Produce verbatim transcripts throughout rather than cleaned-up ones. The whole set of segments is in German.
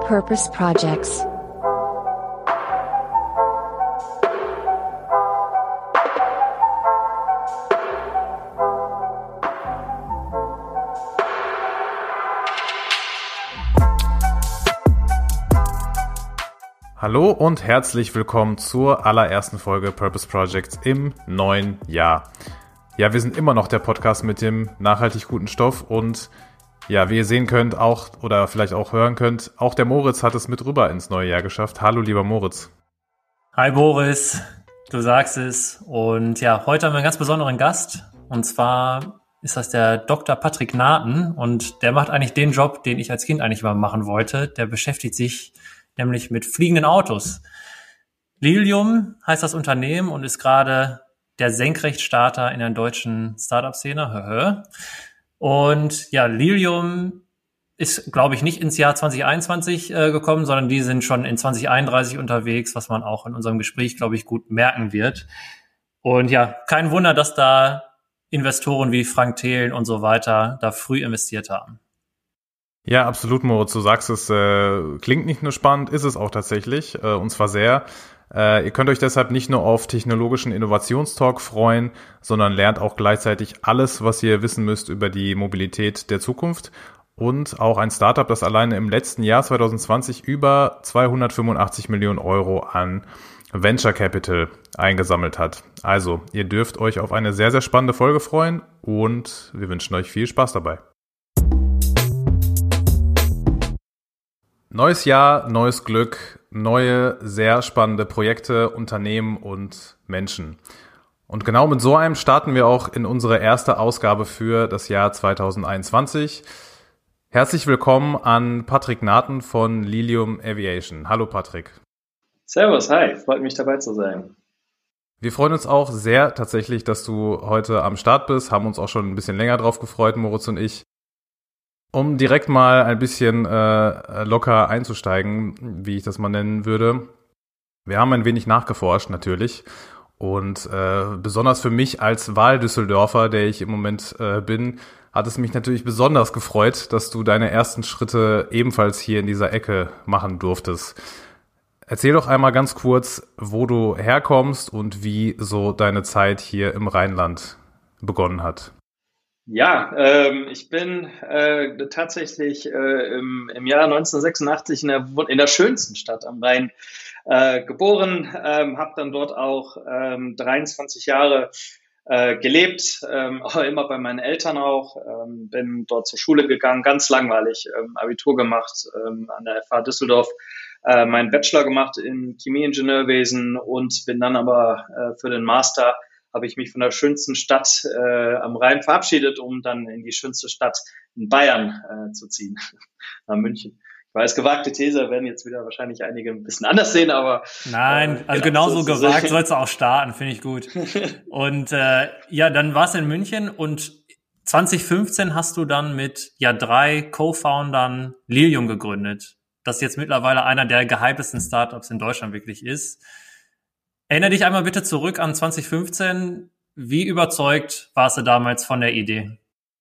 Purpose Projects. Hallo und herzlich willkommen zur allerersten Folge Purpose Projects im neuen Jahr. Ja, wir sind immer noch der Podcast mit dem nachhaltig guten Stoff und ja, wie ihr sehen könnt auch oder vielleicht auch hören könnt, auch der Moritz hat es mit rüber ins neue Jahr geschafft. Hallo, lieber Moritz. Hi Boris, du sagst es. Und ja, heute haben wir einen ganz besonderen Gast. Und zwar ist das der Doktor Patrick Naten. Und der macht eigentlich den Job, den ich als Kind eigentlich mal machen wollte. Der beschäftigt sich nämlich mit fliegenden Autos. Lilium heißt das Unternehmen und ist gerade der Senkrechtstarter in der deutschen Startup-Szene. Und ja, Lilium ist, glaube ich, nicht ins Jahr zwanzig einundzwanzig äh, gekommen, sondern die sind schon in zwanzig einunddreißig unterwegs, was man auch in unserem Gespräch, glaube ich, gut merken wird. Und ja, kein Wunder, dass da Investoren wie Frank Thelen und so weiter da früh investiert haben. Ja, absolut, Moritz. Du sagst es, äh, klingt nicht nur spannend, ist es auch tatsächlich, äh, und zwar sehr. Äh, ihr könnt euch deshalb nicht nur auf technologischen Innovationstalk freuen, sondern lernt auch gleichzeitig alles, was ihr wissen müsst über die Mobilität der Zukunft und auch ein Startup, das alleine im letzten Jahr zwanzig zwanzig über zweihundertfünfundachtzig Millionen Euro an Venture Capital eingesammelt hat. Also, ihr dürft euch auf eine sehr, sehr spannende Folge freuen und wir wünschen euch viel Spaß dabei. Neues Jahr, neues Glück, neue, sehr spannende Projekte, Unternehmen und Menschen. Und genau mit so einem starten wir auch in unsere erste Ausgabe für das Jahr zwanzig einundzwanzig. Herzlich willkommen an Patrick Naten von Lilium Aviation. Hallo Patrick. Servus, hi, freut mich dabei zu sein. Wir freuen uns auch sehr tatsächlich, dass du heute am Start bist, haben uns auch schon ein bisschen länger drauf gefreut, Moritz und ich. Um direkt mal ein bisschen äh, locker einzusteigen, wie ich das mal nennen würde. Wir haben ein wenig nachgeforscht natürlich und äh, besonders für mich als Wahldüsseldorfer, der ich im Moment äh, bin, hat es mich natürlich besonders gefreut, dass du deine ersten Schritte ebenfalls hier in dieser Ecke machen durftest. Erzähl doch einmal ganz kurz, wo du herkommst und wie so deine Zeit hier im Rheinland begonnen hat. Ja, ähm, ich bin äh, tatsächlich äh, im, im Jahr neunzehnhundertsechsundachtzig in der, in der schönsten Stadt am Rhein äh, geboren, ähm, habe dann dort auch ähm, dreiundzwanzig Jahre äh, gelebt, ähm, immer bei meinen Eltern auch, ähm, bin dort zur Schule gegangen, ganz langweilig, ähm, Abitur gemacht ähm, an der F H Düsseldorf, äh, meinen Bachelor gemacht in Chemieingenieurwesen und bin dann aber äh, für den Master habe ich mich von der schönsten Stadt äh, am Rhein verabschiedet, um dann in die schönste Stadt in Bayern äh, zu ziehen, nach München. Ich weiß, gewagte These, werden jetzt wieder wahrscheinlich einige ein bisschen anders sehen, aber... Nein, also genau, genauso so gewagt sollst du auch starten, finde ich gut. Und äh, ja, dann warst du in München und zwanzig fünfzehn hast du dann mit ja drei Co-Foundern Lilium gegründet, das jetzt mittlerweile einer der gehyptesten Startups in Deutschland wirklich ist. Erinnere dich einmal bitte zurück an zwanzig fünfzehn. Wie überzeugt warst du damals von der Idee?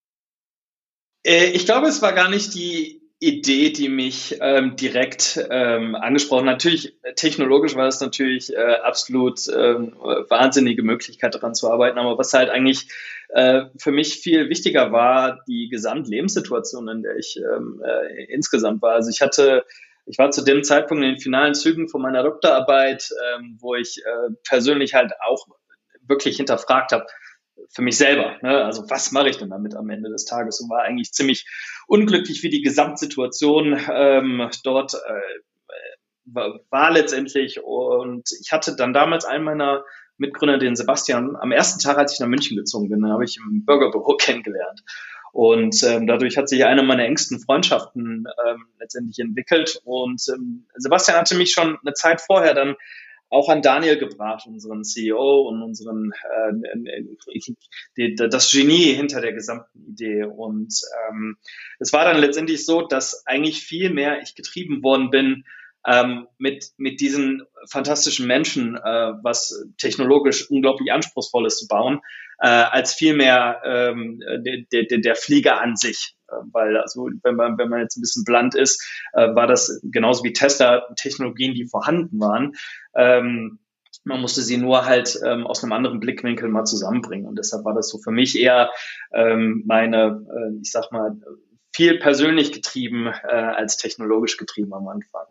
Ich glaube, es war gar nicht die Idee, die mich ähm, direkt ähm, angesprochen hat. Natürlich, technologisch war es natürlich äh, absolut ähm, wahnsinnige Möglichkeit, daran zu arbeiten. Aber was halt eigentlich äh, für mich viel wichtiger war, die Gesamtlebenssituation, in der ich ähm, äh, insgesamt war. Also ich hatte Ich war zu dem Zeitpunkt in den finalen Zügen von meiner Doktorarbeit, ähm, wo ich äh, persönlich halt auch wirklich hinterfragt habe, für mich selber, ne? Also was mache ich denn damit am Ende des Tages? Und war eigentlich ziemlich unglücklich, wie die Gesamtsituation ähm, dort äh, war, war letztendlich. Und ich hatte dann damals einen meiner Mitgründer, den Sebastian, am ersten Tag, als ich nach München gezogen bin, den habe ich im Bürgerbüro kennengelernt. Und ähm, dadurch hat sich eine meiner engsten Freundschaften ähm, letztendlich entwickelt. Und ähm, Sebastian hatte mich schon eine Zeit vorher dann auch an Daniel gebracht, unseren C E O und unseren äh, die, das Genie hinter der gesamten Idee. Und ähm, es war dann letztendlich so, dass eigentlich viel mehr ich getrieben worden bin, ähm, mit mit diesen fantastischen Menschen, äh, was technologisch unglaublich anspruchsvoll ist zu bauen, äh, als vielmehr ähm, der, der, der Flieger an sich. weil also wenn man wenn man jetzt ein bisschen blunt ist, war das genauso wie Tesla Technologien, die vorhanden waren. Ähm, man musste sie nur halt ähm, aus einem anderen Blickwinkel mal zusammenbringen und deshalb war das so für mich eher ähm, meine, äh, ich sag mal, viel persönlich getrieben äh, als technologisch getrieben am Anfang.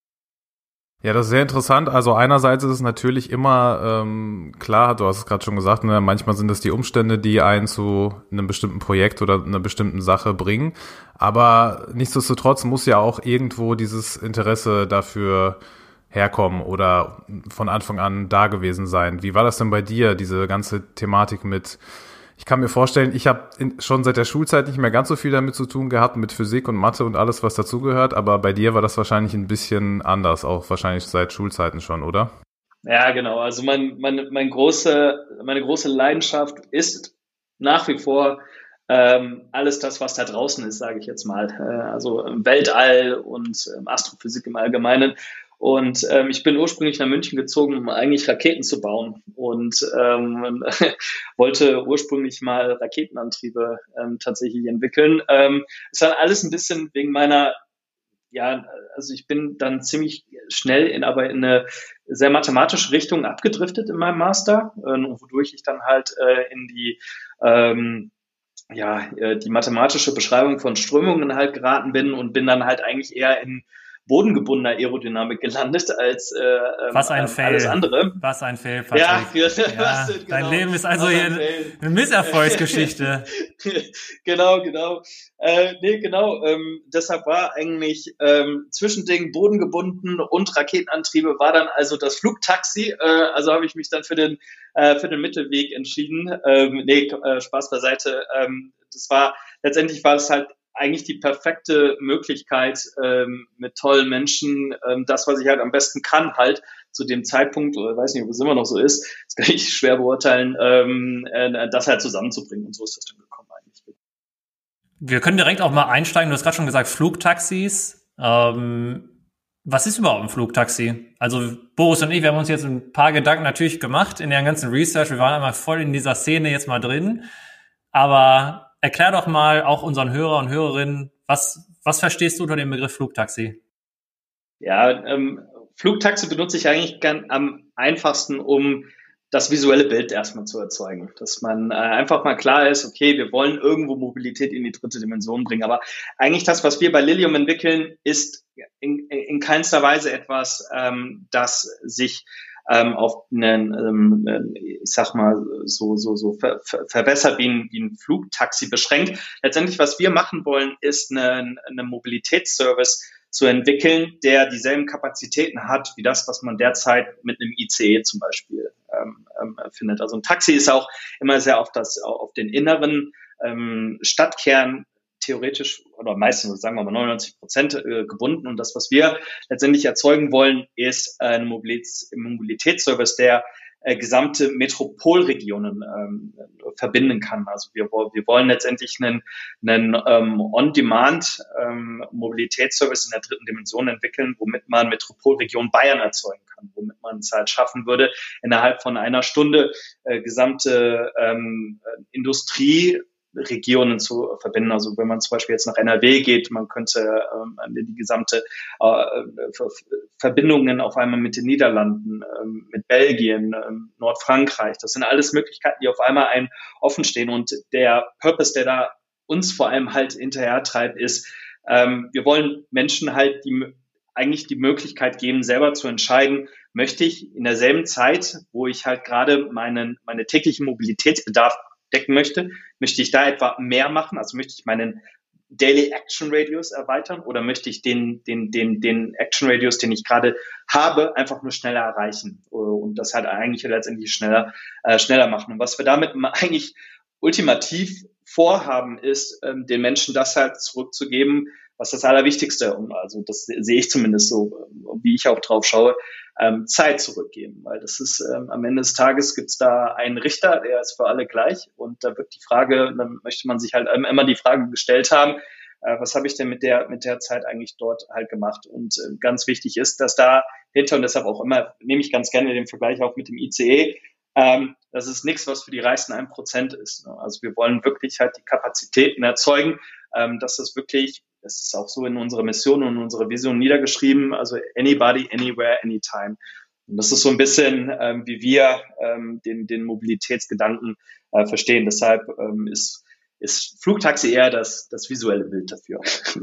Ja, das ist sehr interessant. Also einerseits ist es natürlich immer ähm, klar, du hast es gerade schon gesagt, ne, manchmal sind es die Umstände, die einen zu einem bestimmten Projekt oder einer bestimmten Sache bringen. Aber nichtsdestotrotz muss ja auch irgendwo dieses Interesse dafür herkommen oder von Anfang an da gewesen sein. Wie war das denn bei dir, diese ganze Thematik mit... Ich kann mir vorstellen, ich habe schon seit der Schulzeit nicht mehr ganz so viel damit zu tun gehabt, mit Physik und Mathe und alles, was dazugehört, aber bei dir war das wahrscheinlich ein bisschen anders, auch wahrscheinlich seit Schulzeiten schon, oder? Ja, genau. Also mein, mein, mein große, meine große Leidenschaft ist nach wie vor ähm, alles das, was da draußen ist, sage ich jetzt mal. Äh, also Weltall und ähm, Astrophysik im Allgemeinen. Und ähm, ich bin ursprünglich nach München gezogen, um eigentlich Raketen zu bauen und ähm, wollte ursprünglich mal Raketenantriebe ähm, tatsächlich entwickeln. Ähm, ist dann alles ein bisschen wegen meiner, ja, also ich bin dann ziemlich schnell in aber in eine sehr mathematische Richtung abgedriftet in meinem Master, äh, wodurch ich dann halt äh, in die ähm, ja, äh, die mathematische Beschreibung von Strömungen halt geraten bin und bin dann halt eigentlich eher in bodengebundener Aerodynamik gelandet als äh, Was ein ähm, Fail. alles andere. Was ein Fail, Patrick. Ja, ja, ja, genau, dein Leben ist also was hier ein eine, Fail. eine Misserfolgsgeschichte. genau, genau. Äh, nee, genau. Ähm, deshalb war eigentlich ähm, Zwischending bodengebunden und Raketenantriebe war dann also das Flugtaxi. Äh, also habe ich mich dann für den äh, für den Mittelweg entschieden. Ähm, nee, äh, Spaß beiseite. Ähm, das war letztendlich war es halt eigentlich die perfekte Möglichkeit, ähm, mit tollen Menschen ähm, das, was ich halt am besten kann, halt zu dem Zeitpunkt, oder ich weiß nicht, ob es immer noch so ist, das kann ich schwer beurteilen, ähm, äh, das halt zusammenzubringen. Und so ist das dann gekommen eigentlich. Wir können direkt auch mal einsteigen. Du hast gerade schon gesagt, Flugtaxis. Ähm, was ist überhaupt ein Flugtaxi? Also Boris und ich, wir haben uns jetzt ein paar Gedanken natürlich gemacht in der ganzen Research. Wir waren einmal voll in dieser Szene jetzt mal drin. Aber erklär doch mal auch unseren Hörer und Hörerinnen, was, was verstehst du unter dem Begriff Flugtaxi? Ja, ähm, Flugtaxi benutze ich eigentlich ganz am einfachsten, um das visuelle Bild erstmal zu erzeugen. Dass man äh, einfach mal klar ist, okay, wir wollen irgendwo Mobilität in die dritte Dimension bringen. Aber eigentlich das, was wir bei Lilium entwickeln, ist in, in keinster Weise etwas, ähm, das sich ähm, auf einen, ähm, ich sag mal, so, so, so ver, ver, verwässert wie ein, wie ein Flugtaxi beschränkt. Letztendlich, was wir machen wollen, ist eine, eine Mobilitätsservice zu entwickeln, der dieselben Kapazitäten hat, wie das, was man derzeit mit einem I C E zum Beispiel ähm, ähm, findet. Also ein Taxi ist auch immer sehr auf das, auf den inneren ähm, Stadtkern theoretisch oder meistens, sagen wir mal neunundneunzig Prozent äh, gebunden. Und das, was wir letztendlich erzeugen wollen, ist ein Mobilitäts- Mobilitätsservice, der äh, gesamte Metropolregionen ähm, verbinden kann. Also wir, wir wollen letztendlich einen, einen ähm, On-Demand ähm, Mobilitätsservice in der dritten Dimension entwickeln, womit man Metropolregion Bayern erzeugen kann, womit man es halt schaffen würde, innerhalb von einer Stunde äh, gesamte ähm, Industrie Regionen zu verbinden. Also wenn man zum Beispiel jetzt nach N R W geht, man könnte ähm, die gesamte äh, Verbindungen auf einmal mit den Niederlanden, ähm, mit Belgien, ähm, Nordfrankreich. Das sind alles Möglichkeiten, die auf einmal einem offen stehen. Und der Purpose, der da uns vor allem halt hinterher treibt, ist, ähm, wir wollen Menschen halt die eigentlich die Möglichkeit geben, selber zu entscheiden, möchte ich in derselben Zeit, wo ich halt gerade meinen meine täglichen Mobilitätsbedarf decken möchte, möchte ich da etwa mehr machen, also möchte ich meinen Daily Action Radius erweitern oder möchte ich den den den den Action Radius, den ich gerade habe, einfach nur schneller erreichen und das halt eigentlich letztendlich schneller äh, schneller machen. Und was wir damit eigentlich ultimativ vorhaben, ist, ähm, den Menschen das halt zurückzugeben, was das Allerwichtigste, also das sehe ich zumindest so, wie ich auch drauf schaue, ähm, Zeit zurückgeben, weil das ist ähm, am Ende des Tages gibt es da einen Richter, der ist für alle gleich und da wird die Frage, dann möchte man sich halt immer die Frage gestellt haben, äh, was habe ich denn mit der mit der Zeit eigentlich dort halt gemacht und äh, ganz wichtig ist, dass da hinter und deshalb auch immer, nehme ich ganz gerne den Vergleich auch mit dem I C E, ähm, das ist nichts, was für die reichsten ein Prozent ist. Ne? Also wir wollen wirklich halt die Kapazitäten erzeugen, ähm, dass das wirklich, das ist auch so in unserer Mission und in unserer Vision niedergeschrieben, also anybody, anywhere, anytime. Und das ist so ein bisschen, ähm, wie wir ähm, den, den Mobilitätsgedanken äh, verstehen. Deshalb ähm, ist, ist Flugtaxi eher das, das visuelle Bild dafür.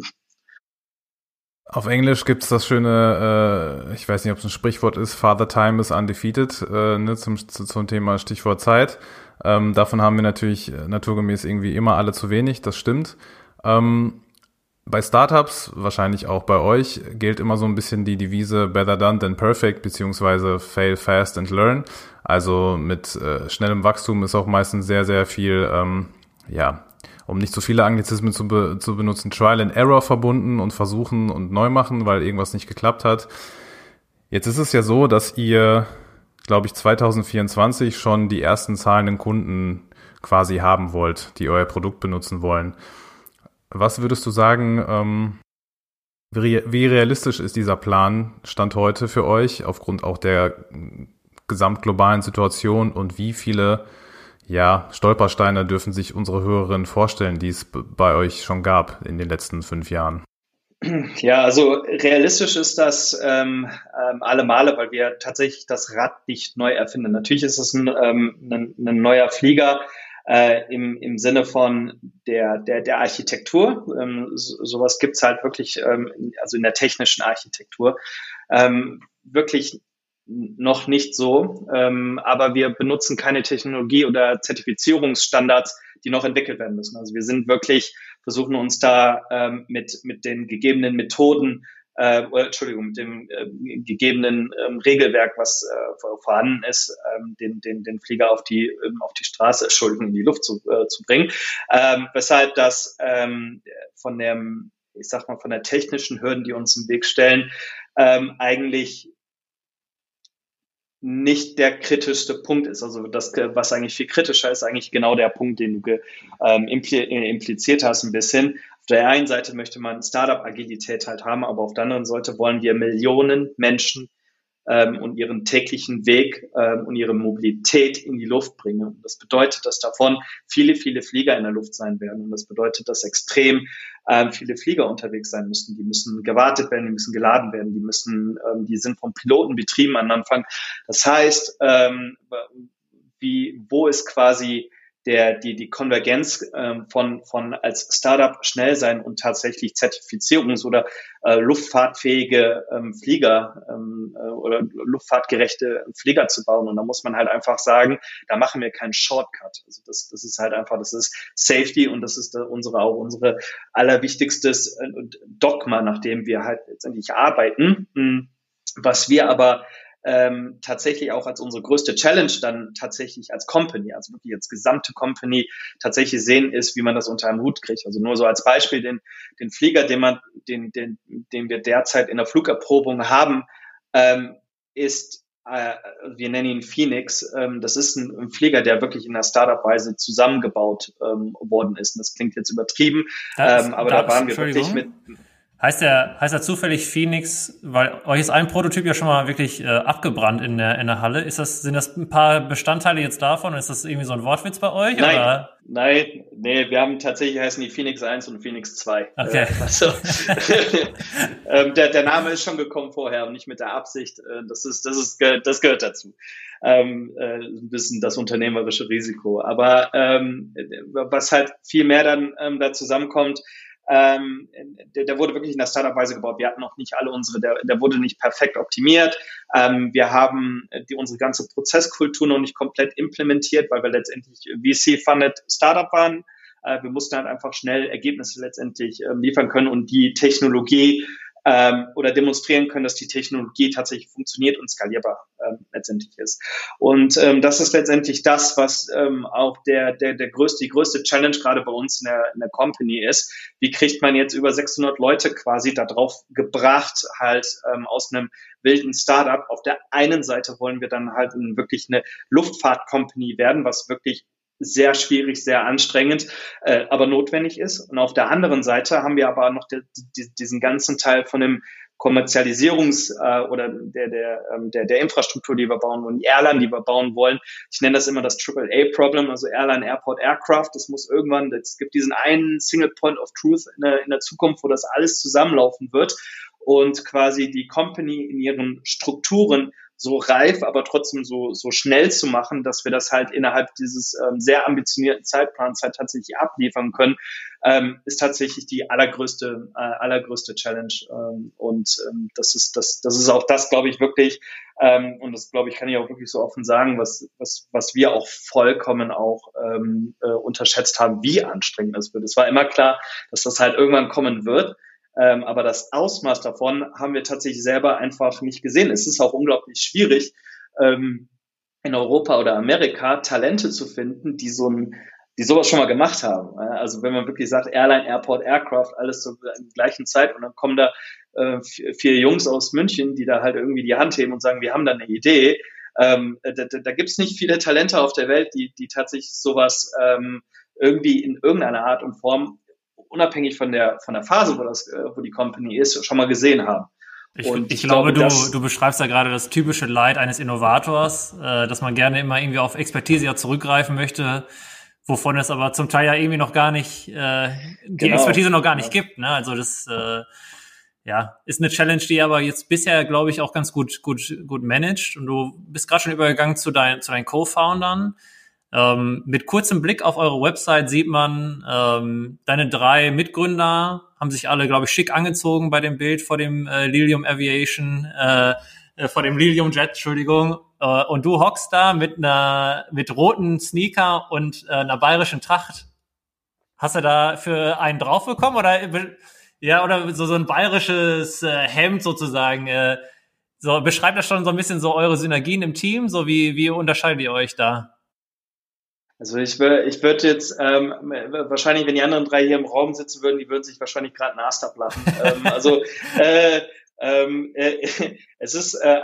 Auf Englisch gibt's das schöne, äh, ich weiß nicht, ob es ein Sprichwort ist, Father Time is undefeated, äh, ne, zum, zum Thema Stichwort Zeit. Ähm, davon haben wir natürlich naturgemäß irgendwie immer alle zu wenig, das stimmt. Ähm, Bei Startups, wahrscheinlich auch bei euch, gilt immer so ein bisschen die Devise better done than perfect, beziehungsweise fail fast and learn. Also mit äh, schnellem Wachstum ist auch meistens sehr, sehr viel, ähm, ja, um nicht zu viele Anglizismen zu, be- zu benutzen, Trial and Error verbunden und versuchen und neu machen, weil irgendwas nicht geklappt hat. Jetzt ist es ja so, dass ihr, glaube ich, zwanzig vierundzwanzig schon die ersten zahlenden Kunden quasi haben wollt, die euer Produkt benutzen wollen. Was würdest du sagen, ähm, wie, wie realistisch ist dieser Plan Stand heute für euch, aufgrund auch der gesamtglobalen Situation, und wie viele ja, Stolpersteine dürfen sich unsere Hörerinnen vorstellen, die es b- bei euch schon gab in den letzten fünf Jahren? Ja, also realistisch ist das ähm, ähm, alle Male, weil wir tatsächlich das Rad nicht neu erfinden. Natürlich ist es ein, ähm, ein, ein neuer Flieger, Äh, im, im Sinne von der, der, der Architektur. Ähm, so, sowas gibt's halt wirklich, ähm, also in der technischen Architektur, ähm, wirklich noch nicht so. Ähm, aber wir benutzen keine Technologie oder Zertifizierungsstandards, die noch entwickelt werden müssen. Also wir sind wirklich, versuchen uns da ähm, mit, mit den gegebenen Methoden Äh, Entschuldigung, mit dem äh, gegebenen ähm, Regelwerk, was äh, vorhanden ist, ähm, den, den, den Flieger auf die, ähm, auf die Straße, Entschuldigung, in die Luft zu, äh, zu bringen. Ähm, weshalb das ähm, von dem, ich sag mal, von der technischen Hürden, die uns im Weg stellen, ähm, eigentlich nicht der kritischste Punkt ist. Also das, was eigentlich viel kritischer ist, eigentlich genau der Punkt, den du ähm, impli- impliziert hast ein bisschen. Auf der einen Seite möchte man Startup-Agilität halt haben, aber auf der anderen Seite wollen wir Millionen Menschen ähm, und ihren täglichen Weg ähm, und ihre Mobilität in die Luft bringen. Und das bedeutet, dass davon viele, viele Flieger in der Luft sein werden. Und das bedeutet, dass extrem ähm, viele Flieger unterwegs sein müssen. Die müssen gewartet werden, die müssen geladen werden, die müssen, ähm, die sind vom Piloten betrieben am Anfang. Das heißt, ähm, wie, wo ist quasi der, die, die Konvergenz ähm, von, von als Startup schnell sein und tatsächlich zertifizierungs- oder äh, luftfahrtfähige ähm, Flieger ähm, äh, oder luftfahrtgerechte Flieger zu bauen. Und da muss man halt einfach sagen, da machen wir keinen Shortcut. Also das, das ist halt einfach, das ist Safety und das ist unsere, auch unsere allerwichtigstes äh, Dogma, nach dem wir halt letztendlich arbeiten. Was wir aber Ähm, tatsächlich auch als unsere größte Challenge dann tatsächlich als Company, also wirklich als gesamte Company tatsächlich sehen, ist, wie man das unter einem Hut kriegt. Also nur so als Beispiel, den, den Flieger, den man, den, den, den wir derzeit in der Flugerprobung haben, ähm, ist, äh, wir nennen ihn Phoenix. Ähm, das ist ein, ein Flieger, der wirklich in der Startup-Weise zusammengebaut ähm, worden ist. Und das klingt jetzt übertrieben, Das, ähm, aber das, da waren wir wirklich mit. Heißt der, heißt der zufällig Phoenix, weil euch ist ein Prototyp ja schon mal wirklich äh, abgebrannt in der, in der Halle. Ist das, sind das ein paar Bestandteile jetzt davon? Ist das irgendwie so ein Wortwitz bei euch? Nein, oder? nein, nee, wir haben tatsächlich heißen die Phoenix eins und Phoenix zwei. Okay. Äh, also, ähm, der, der Name ist schon gekommen vorher und nicht mit der Absicht. Äh, das ist, das ist, das gehört dazu. Ähm, äh, ein bisschen das unternehmerische Risiko. Aber ähm, was halt viel mehr dann ähm, da zusammenkommt, Ähm, der, der wurde wirklich in der Startup-Weise gebaut. Wir hatten noch nicht alle unsere, der, der wurde nicht perfekt optimiert. Ähm, wir haben die, unsere ganze Prozesskultur noch nicht komplett implementiert, weil wir letztendlich V C-funded Startup waren. Äh, wir mussten halt einfach schnell Ergebnisse letztendlich ähm, liefern können und die Technologie ähm, oder demonstrieren können, dass die Technologie tatsächlich funktioniert und skalierbar ähm, letztendlich ist. Und ähm, das ist letztendlich das, was ähm, auch der, der, der größte, die größte Challenge gerade bei uns in der, in der Company ist. Wie kriegt man jetzt über sechshundert Leute quasi da drauf gebracht, halt ähm, aus einem wilden Startup? Auf der einen Seite wollen wir dann halt wirklich eine Luftfahrt-Company werden, was wirklich sehr schwierig, sehr anstrengend, äh, aber notwendig ist. Und auf der anderen Seite haben wir aber noch die, die, diesen ganzen Teil von dem Kommerzialisierungs- äh, oder der, der, ähm, der, der Infrastruktur, die wir bauen wollen, die Airline, die wir bauen wollen. Ich nenne das immer das Triple A-Problem, also Airline, Airport, Aircraft. Das muss irgendwann, es gibt diesen einen Single Point of Truth in der, in der Zukunft, wo das alles zusammenlaufen wird und quasi die Company in ihren Strukturen so reif, aber trotzdem so so schnell zu machen, dass wir das halt innerhalb dieses ähm, sehr ambitionierten Zeitplans halt tatsächlich abliefern können, ähm, ist tatsächlich die allergrößte äh, allergrößte Challenge. Ähm, und ähm, das ist das das ist auch das, glaube ich, wirklich, ähm, und das, glaube ich, kann ich auch wirklich so offen sagen, was was was wir auch vollkommen auch ähm, äh, unterschätzt haben, wie anstrengend das wird. Es war immer klar, dass das halt irgendwann kommen wird. Ähm, aber das Ausmaß davon haben wir tatsächlich selber einfach nicht gesehen. Es ist auch unglaublich schwierig, ähm, in Europa oder Amerika Talente zu finden, die so ein, die sowas schon mal gemacht haben. Also wenn man wirklich sagt, Airline, Airport, Aircraft, alles zur gleichen Zeit und dann kommen da äh, vier Jungs aus München, die da halt irgendwie die Hand heben und sagen, wir haben da eine Idee. Ähm, da da, da gibt es nicht viele Talente auf der Welt, die, die tatsächlich sowas ähm, irgendwie in irgendeiner Art und Form unabhängig von der von der Phase, wo das wo die Company ist, schon mal gesehen haben. Ich, und ich, ich glaube, glaube du, du beschreibst ja gerade das typische Leid eines Innovators, äh, dass man gerne immer irgendwie auf Expertise ja zurückgreifen möchte, wovon es aber zum Teil ja irgendwie noch gar nicht, äh, die genau. Expertise noch gar nicht ja. gibt. Ne? Also das äh, ja ist eine Challenge, die aber jetzt bisher, glaube ich, auch ganz gut gut gut managt. Und du bist gerade schon übergegangen zu deinen zu deinen Co-Foundern. Ähm, mit kurzem Blick auf eure Website sieht man, ähm, deine drei Mitgründer haben sich alle, glaube ich, schick angezogen bei dem Bild vor dem äh, Lilium Aviation, äh, äh, vor dem Lilium Jet, Entschuldigung. Äh, und du hockst da mit einer mit roten Sneaker und äh, einer bayerischen Tracht. Hast du da für einen drauf bekommen oder ja oder so so ein bayerisches äh, Hemd sozusagen? Äh, so beschreibt das schon so ein bisschen so eure Synergien im Team. So wie wie unterscheidet ihr euch da? Also ich würde ich würde jetzt ähm, wahrscheinlich, wenn die anderen drei hier im Raum sitzen würden, die würden sich wahrscheinlich gerade einen Ast ablachen. ähm, also äh, ähm, äh, es ist äh,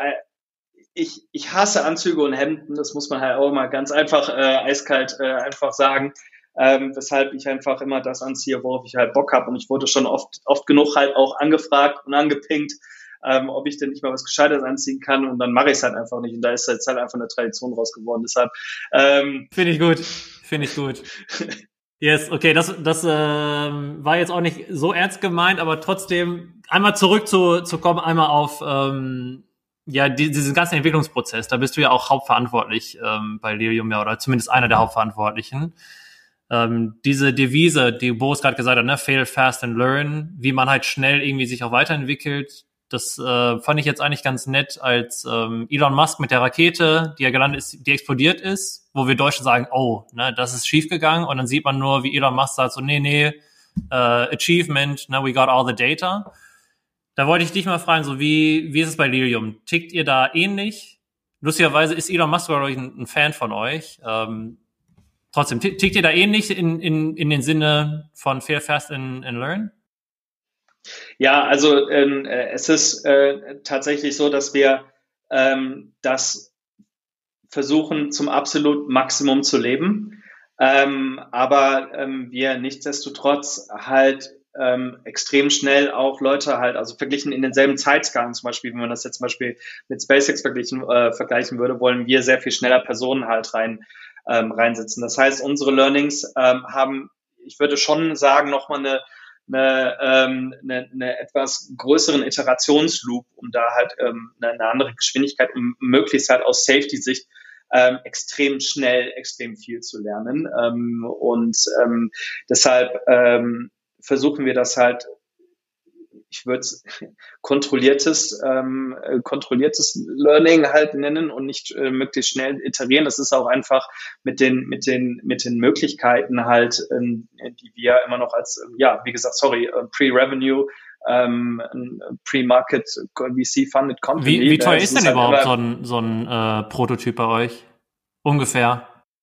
ich ich hasse Anzüge und Hemden, das muss man halt auch mal ganz einfach äh, eiskalt äh, einfach sagen, ähm, weshalb ich einfach immer das anziehe, worauf ich halt Bock habe. Und ich wurde schon oft oft genug halt auch angefragt und angepinkt, ähm, ob ich denn nicht mal was Gescheites anziehen kann, und dann mache ich es halt einfach nicht. Und da ist jetzt halt einfach eine Tradition raus geworden. Deshalb ähm, finde ich gut, finde ich gut. Yes, okay, das das ähm, war jetzt auch nicht so ernst gemeint, aber trotzdem einmal zurück zu zu kommen, einmal auf ähm, ja die, diesen ganzen Entwicklungsprozess. Da bist du ja auch hauptverantwortlich ähm, bei Lilium, ja, oder zumindest einer der Hauptverantwortlichen. Ähm, diese Devise, die Boris gerade gesagt hat, ne, fail fast and learn, wie man halt schnell irgendwie sich auch weiterentwickelt. Das äh, fand ich jetzt eigentlich ganz nett, als ähm, Elon Musk mit der Rakete, die ja gelandet ist, die explodiert ist, wo wir Deutschen sagen, oh, ne, das ist schiefgegangen, und dann sieht man nur, wie Elon Musk sagt so, nee, nee, äh, Achievement, ne, we got all the data. Da wollte ich dich mal fragen, so wie wie ist es bei Lilium? Tickt ihr da ähnlich? Lustigerweise ist Elon Musk, glaube ich, ein, ein Fan von euch. Ähm, trotzdem, tickt ihr da ähnlich in in in den Sinne von fail fast and, and learn? Ja, also ähm, äh, es ist äh, tatsächlich so, dass wir ähm, das versuchen zum absoluten Maximum zu leben, ähm, aber ähm, wir nichtsdestotrotz halt ähm, extrem schnell auch Leute halt, also verglichen in denselben Zeitskalen zum Beispiel, wenn man das jetzt zum Beispiel mit SpaceX verglichen, äh, vergleichen würde, wollen wir sehr viel schneller Personen halt rein ähm, reinsetzen. Das heißt, unsere Learnings ähm, haben, ich würde schon sagen, nochmal eine Eine, ähm, eine, eine etwas größeren Iterationsloop, um da halt ähm, eine, eine andere Geschwindigkeit, um möglichst halt aus Safety-Sicht ähm, extrem schnell, extrem viel zu lernen. Ähm, und ähm, deshalb ähm, versuchen wir das halt, ich würde es kontrolliertes, ähm, kontrolliertes Learning halt nennen und nicht äh, möglichst schnell iterieren. Das ist auch einfach mit den mit den mit den Möglichkeiten halt, ähm, die wir immer noch als, ja, wie gesagt, sorry, äh, Pre-Revenue, ähm, Pre-Market V C-funded Company. Wie, wie teuer ist denn halt überhaupt so ein so ein äh, Prototyp bei euch? Ungefähr?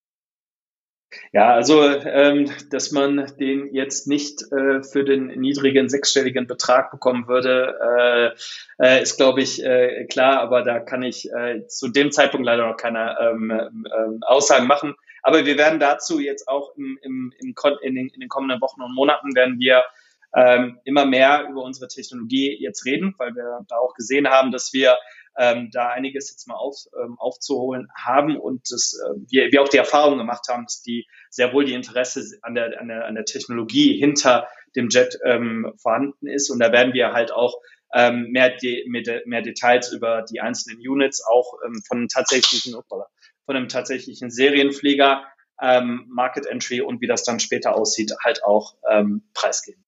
Ja, also ähm, dass man den jetzt nicht äh, für den niedrigen sechsstelligen Betrag bekommen würde, äh, äh, ist, glaube ich, äh, klar, aber da kann ich äh, zu dem Zeitpunkt leider noch keine ähm, ähm, Aussagen machen. Aber wir werden dazu jetzt auch im, im, im Kon- in, den, in den kommenden Wochen und Monaten werden wir ähm, immer mehr über unsere Technologie jetzt reden, weil wir da auch gesehen haben, dass wir ähm, da einiges jetzt mal auf, ähm, aufzuholen haben und das, äh, wir, wir auch die Erfahrung gemacht haben, dass die sehr wohl die Interesse an der, an der, an der Technologie hinter dem Jet ähm, vorhanden ist. Und da werden wir halt auch ähm, mehr, de, mehr, mehr Details über die einzelnen Units auch ähm, von tatsächlichen, von einem tatsächlichen Serienflieger, ähm, Market Entry und wie das dann später aussieht, halt auch ähm, preisgeben.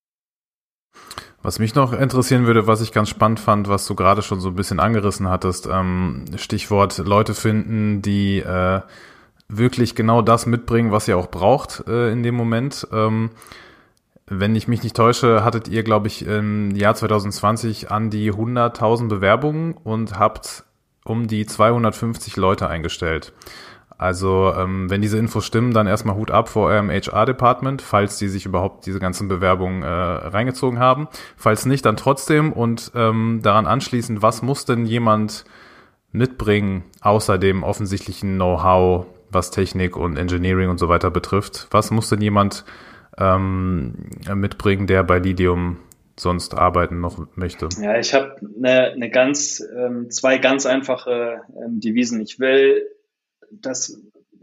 Was mich noch interessieren würde, was ich ganz spannend fand, was du gerade schon so ein bisschen angerissen hattest, ähm, Stichwort Leute finden, die äh, wirklich genau das mitbringen, was ihr auch braucht äh, in dem Moment. Ähm, wenn ich mich nicht täusche, hattet ihr, glaube ich, im Jahr zwanzig zwanzig an die hunderttausend Bewerbungen und habt um die zweihundertfünfzig Leute eingestellt. Also ähm, wenn diese Infos stimmen, dann erstmal Hut ab vor eurem H R-Department, falls die sich überhaupt diese ganzen Bewerbungen äh, reingezogen haben. Falls nicht, dann trotzdem und ähm, daran anschließend, was muss denn jemand mitbringen, außer dem offensichtlichen Know-how, was Technik und Engineering und so weiter betrifft? Was muss denn jemand ähm, mitbringen, der bei Lidium sonst arbeiten noch möchte? Ja, ich habe eine, eine ganz, ähm, zwei ganz einfache ähm, Devisen. Ich will dass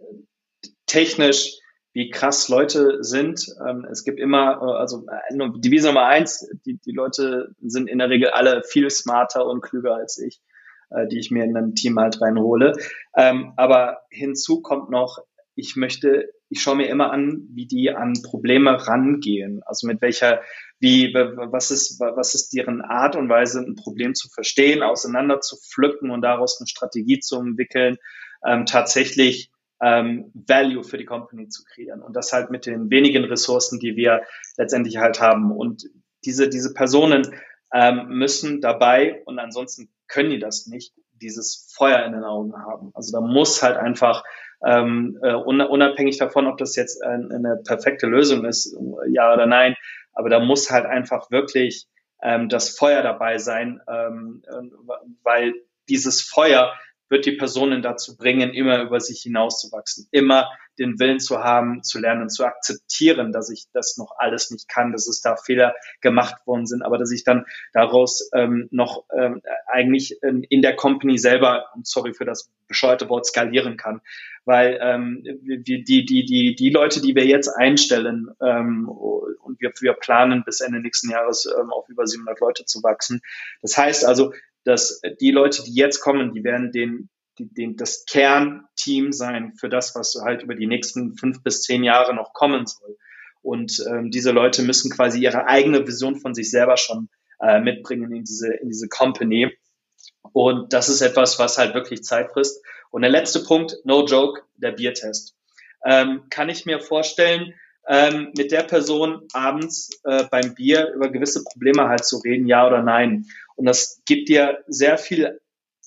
technisch wie krass Leute sind. Ähm, es gibt immer, also äh, Devise Nummer eins, die, die Leute sind in der Regel alle viel smarter und klüger als ich, äh, die ich mir in ein Team halt reinhole. Ähm, aber hinzu kommt noch, ich möchte, ich schaue mir immer an, wie die an Probleme rangehen. Also mit welcher, wie, was ist, was ist deren Art und Weise, ein Problem zu verstehen, auseinander zu pflücken und daraus eine Strategie zu entwickeln, ähm, tatsächlich ähm, Value für die Company zu kreieren. Und das halt mit den wenigen Ressourcen, die wir letztendlich halt haben. Und diese, diese Personen ähm, müssen dabei, und ansonsten können die das nicht, dieses Feuer in den Augen haben. Also da muss halt einfach ähm, unabhängig davon, ob das jetzt eine perfekte Lösung ist, ja oder nein, aber da muss halt einfach wirklich ähm, das Feuer dabei sein, ähm, weil dieses Feuer wird die Personen dazu bringen, immer über sich hinauszuwachsen, immer den Willen zu haben, zu lernen, zu akzeptieren, dass ich das noch alles nicht kann, dass es da Fehler gemacht worden sind, aber dass ich dann daraus ähm, noch ähm, eigentlich ähm, in der Company selber, sorry für das bescheuerte Wort, skalieren kann. Weil ähm, die, die, die, die, die Leute, die wir jetzt einstellen, ähm, und wir, wir planen bis Ende nächsten Jahres ähm, auf über siebenhundert Leute zu wachsen. Das heißt also, dass die Leute, die jetzt kommen, die werden den, die, den, das Kernteam sein für das, was halt über die nächsten fünf bis zehn Jahre noch kommen soll. Und ähm, diese Leute müssen quasi ihre eigene Vision von sich selber schon äh, mitbringen in diese, in diese Company. Und das ist etwas, was halt wirklich Zeit frisst. Und der letzte Punkt, no joke, der Biertest. Ähm, kann ich mir vorstellen, ähm, mit der Person abends äh, beim Bier über gewisse Probleme halt zu reden, ja oder nein. Und das gibt dir sehr viel,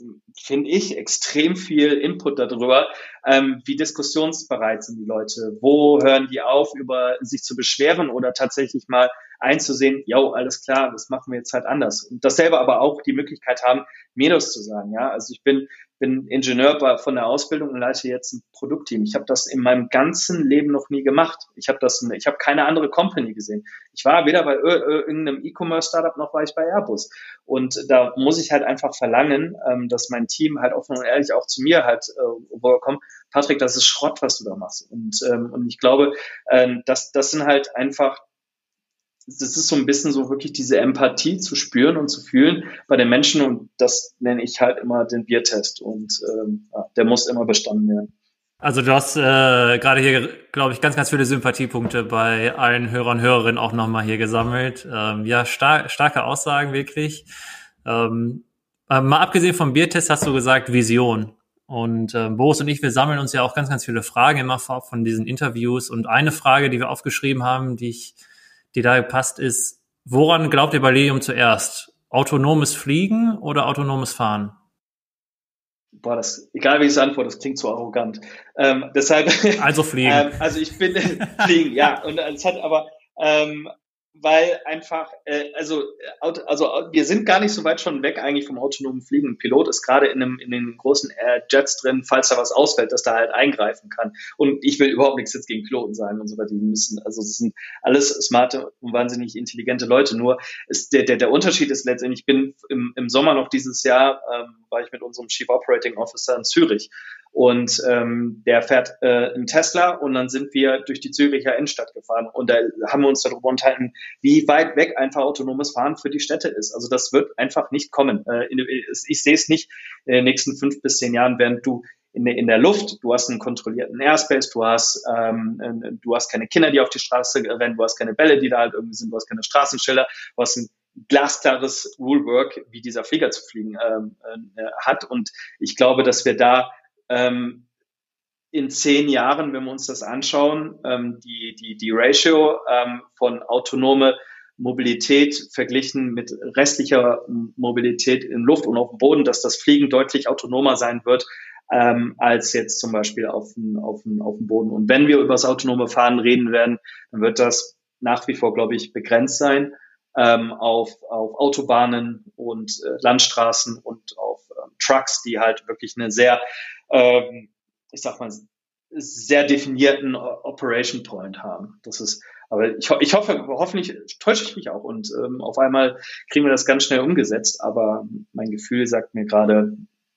finde ich, extrem viel Input darüber, ähm, wie diskussionsbereit sind die Leute, wo hören die auf, über sich zu beschweren oder tatsächlich mal einzusehen, ja, alles klar, das machen wir jetzt halt anders. Und dasselbe aber auch die Möglichkeit haben, mir das zu sagen, ja. Also ich bin bin Ingenieur bei, von der Ausbildung und leite jetzt ein Produktteam. Ich habe das in meinem ganzen Leben noch nie gemacht. Ich habe das, ich habe keine andere Company gesehen. Ich war weder bei irgendeinem E-Commerce-Startup noch war ich bei Airbus. Und da muss ich halt einfach verlangen, ähm, dass mein Team halt offen und ehrlich auch zu mir halt äh, rüberkommt. Patrick, das ist Schrott, was du da machst. Und ähm, und ich glaube, ähm, das das sind halt einfach das ist so ein bisschen so wirklich diese Empathie zu spüren und zu fühlen bei den Menschen und das nenne ich halt immer den Biertest und ähm, ja, der muss immer bestanden werden. Also du hast äh, gerade hier, glaube ich, ganz, ganz viele Sympathiepunkte bei allen Hörern und Hörerinnen auch nochmal hier gesammelt. Ähm, ja, star- starke Aussagen wirklich. Ähm, äh, mal abgesehen vom Biertest hast du gesagt Vision. Und äh, Boris und ich, wir sammeln uns ja auch ganz, ganz viele Fragen immer vorab von diesen Interviews. Und eine Frage, die wir aufgeschrieben haben, die ich die da passt, ist, woran glaubt ihr bei Lidium zuerst? Autonomes Fliegen oder autonomes Fahren? Boah, das, egal wie ich es antworte, das klingt so arrogant. Ähm, deshalb. Also fliegen. ähm, also ich bin, fliegen, ja. Und es hat aber, ähm, weil einfach, äh, also, äh, also wir sind gar nicht so weit schon weg eigentlich vom autonomen Fliegen. Ein Pilot ist gerade in, einem, in den großen äh, Jets drin, falls da was ausfällt, dass da halt eingreifen kann. Und ich will überhaupt nichts jetzt gegen Piloten sagen und so weiter. Die müssen, also es sind alles smarte und wahnsinnig intelligente Leute. Nur ist der, der, der Unterschied ist letztendlich, ich bin im, im Sommer noch dieses Jahr, ähm, war ich mit unserem Chief Operating Officer in Zürich. Und ähm, der fährt äh, einen Tesla und dann sind wir durch die Züricher Innenstadt gefahren und da haben wir uns darüber unterhalten, wie weit weg einfach autonomes Fahren für die Städte ist. Also das wird einfach nicht kommen. Äh, in, ich sehe es nicht in den nächsten fünf bis zehn Jahren, während du in der, in der Luft, du hast einen kontrollierten Airspace, du hast ähm, du hast keine Kinder, die auf die Straße rennen, du hast keine Bälle, die da halt irgendwie sind, du hast keine Straßenschilder, du hast ein glasklares Rulework, wie dieser Flieger zu fliegen ähm, äh, hat. Und ich glaube, dass wir da Ähm, in zehn Jahren, wenn wir uns das anschauen, ähm, die, die, die Ratio ähm, von autonome Mobilität verglichen mit restlicher Mobilität in Luft und auf dem Boden, dass das Fliegen deutlich autonomer sein wird, ähm, als jetzt zum Beispiel auf dem, auf dem, auf dem Boden. Und wenn wir über das autonome Fahren reden werden, dann wird das nach wie vor, glaube ich, begrenzt sein ähm, auf, auf Autobahnen und äh, Landstraßen und auf ähm, Trucks, die halt wirklich eine sehr Ähm, ich sag mal, sehr definierten Operation Point haben. Das ist, aber ich, ich hoffe, hoffentlich täusche ich mich auch und ähm, auf einmal kriegen wir das ganz schnell umgesetzt, aber mein Gefühl sagt mir gerade,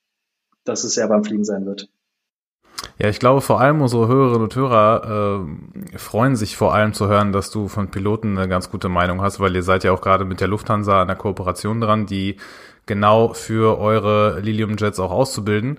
dass es sehr beim Fliegen sein wird. Ja, ich glaube, vor allem unsere Hörerinnen und Hörer äh, freuen sich vor allem zu hören, dass du von Piloten eine ganz gute Meinung hast, weil ihr seid ja auch gerade mit der Lufthansa an der Kooperation dran, die genau für eure Lilium Jets auch auszubilden.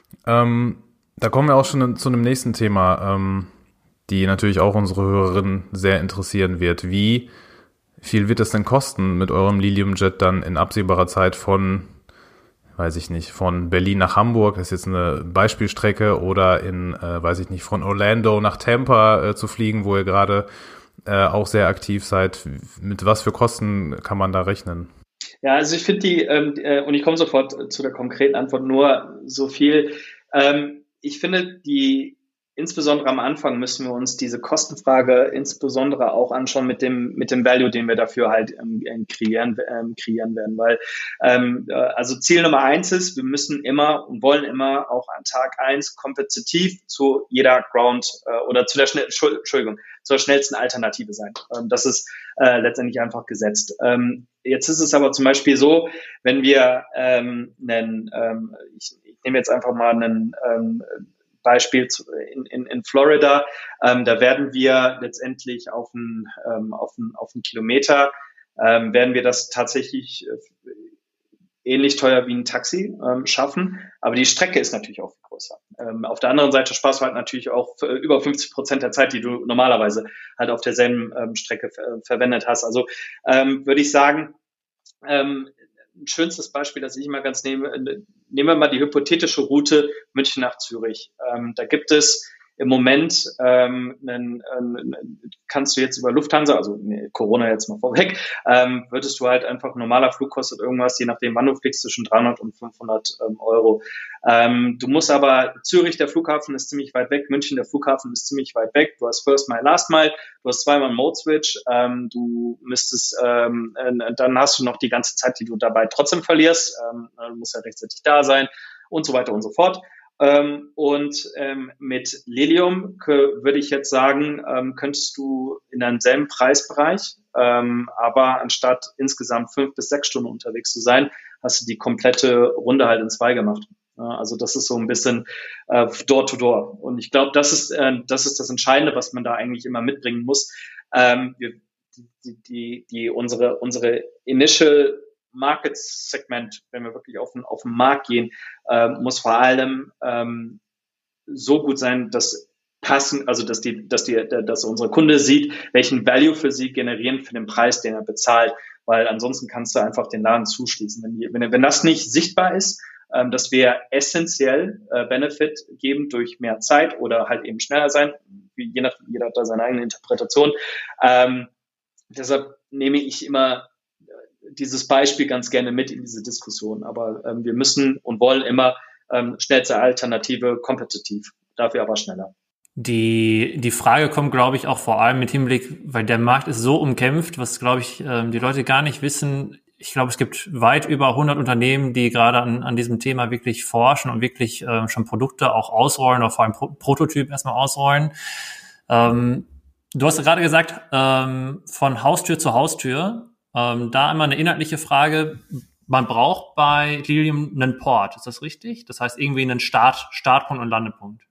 Ähm, da kommen wir auch schon zu einem nächsten Thema, ähm, die natürlich auch unsere Hörerinnen sehr interessieren wird. Wie viel wird es denn kosten, mit eurem Lilium Jet dann in absehbarer Zeit von, weiß ich nicht, von Berlin nach Hamburg, das ist jetzt eine Beispielstrecke, oder in, äh, weiß ich nicht, von Orlando nach Tampa äh, zu fliegen, wo ihr gerade äh, auch sehr aktiv seid. Mit was für Kosten kann man da rechnen? Ja, also ich finde die, ähm, äh, und ich komme sofort zu der konkreten Antwort, nur so viel. Ähm, ich finde die, insbesondere am Anfang müssen wir uns diese Kostenfrage insbesondere auch anschauen mit dem, mit dem Value, den wir dafür halt ähm, kreieren, ähm, kreieren werden, weil, ähm, äh, also Ziel Nummer eins ist, wir müssen immer und wollen immer auch an Tag eins kompetitiv zu jeder Ground, äh, oder zu der schnell, Entschuldigung, zur schnellsten Alternative sein. Ähm, das ist äh, letztendlich einfach gesetzt. Ähm, jetzt ist es aber zum Beispiel so, wenn wir ähm, einen, ähm, ich, ich nehme jetzt einfach mal einen ähm, Beispiel in, in, in Florida, ähm, da werden wir letztendlich auf einen, ähm, auf einen, auf einen Kilometer, ähm, werden wir das tatsächlich äh, ähnlich teuer wie ein Taxi ähm, schaffen, aber die Strecke ist natürlich auch viel größer. Ähm, auf der anderen Seite sparst du halt natürlich auch für über fünfzig Prozent der Zeit, die du normalerweise halt auf derselben ähm, Strecke ver- verwendet hast. Also ähm, würde ich sagen, ähm, ein schönstes Beispiel, das ich immer ganz nehme, nehmen wir mal die hypothetische Route München nach Zürich. Ähm, da gibt es im Moment, ähm, einen, einen, kannst du jetzt über Lufthansa, also nee, Corona jetzt mal vorweg, ähm, würdest du halt einfach, ein normaler Flug kostet irgendwas, je nachdem wann du fliegst, zwischen dreihundert und fünfhundert ähm, Euro. Ähm, du musst aber, Zürich, der Flughafen ist ziemlich weit weg, München, der Flughafen ist ziemlich weit weg, du hast First Mile, Last Mile, du hast zweimal Mode Switch, ähm, du müsstest, ähm, äh, dann hast du noch die ganze Zeit, die du dabei trotzdem verlierst, ähm, du musst ja rechtzeitig da sein und so weiter und so fort. Ähm, und ähm, mit Lilium k- würde ich jetzt sagen, ähm, könntest du in einem selben Preisbereich, ähm, aber anstatt insgesamt fünf bis sechs Stunden unterwegs zu sein, hast du die komplette Runde halt in zwei gemacht. Ja, also das ist so ein bisschen äh, Door to Door. Und ich glaube, das ist äh, das ist das Entscheidende, was man da eigentlich immer mitbringen muss. Ähm, wir, die, die, die unsere unsere Initial Market Segment, wenn wir wirklich auf den, auf den Markt gehen, äh, muss vor allem ähm, so gut sein, dass passen, also dass die, dass die, dass unsere Kunde sieht, welchen Value für sie generieren für den Preis, den er bezahlt, weil ansonsten kannst du einfach den Laden zuschließen. Wenn, die, wenn, wenn das nicht sichtbar ist, ähm, dass wir essentiell äh, Benefit geben durch mehr Zeit oder halt eben schneller sein, wie, je nach, jeder hat da seine eigene Interpretation. Ähm, deshalb nehme ich immer dieses Beispiel ganz gerne mit in diese Diskussion. Aber ähm, wir müssen und wollen immer ähm, schnellste Alternative kompetitiv, dafür aber schneller. Die, die Frage kommt, glaube ich, auch vor allem mit Hinblick, weil der Markt ist so umkämpft, was, glaube ich, die Leute gar nicht wissen. Ich glaube, es gibt weit über hundert Unternehmen, die gerade an, an diesem Thema wirklich forschen und wirklich äh, schon Produkte auch ausrollen oder vor allem Pro- Prototyp erstmal ausrollen. Ähm, du hast gerade gesagt, ähm, von Haustür zu Haustür. Ähm, da einmal eine inhaltliche Frage. Man braucht bei Lilium einen Port, ist das richtig? Das heißt irgendwie einen Start, Startpunkt und Landepunkt.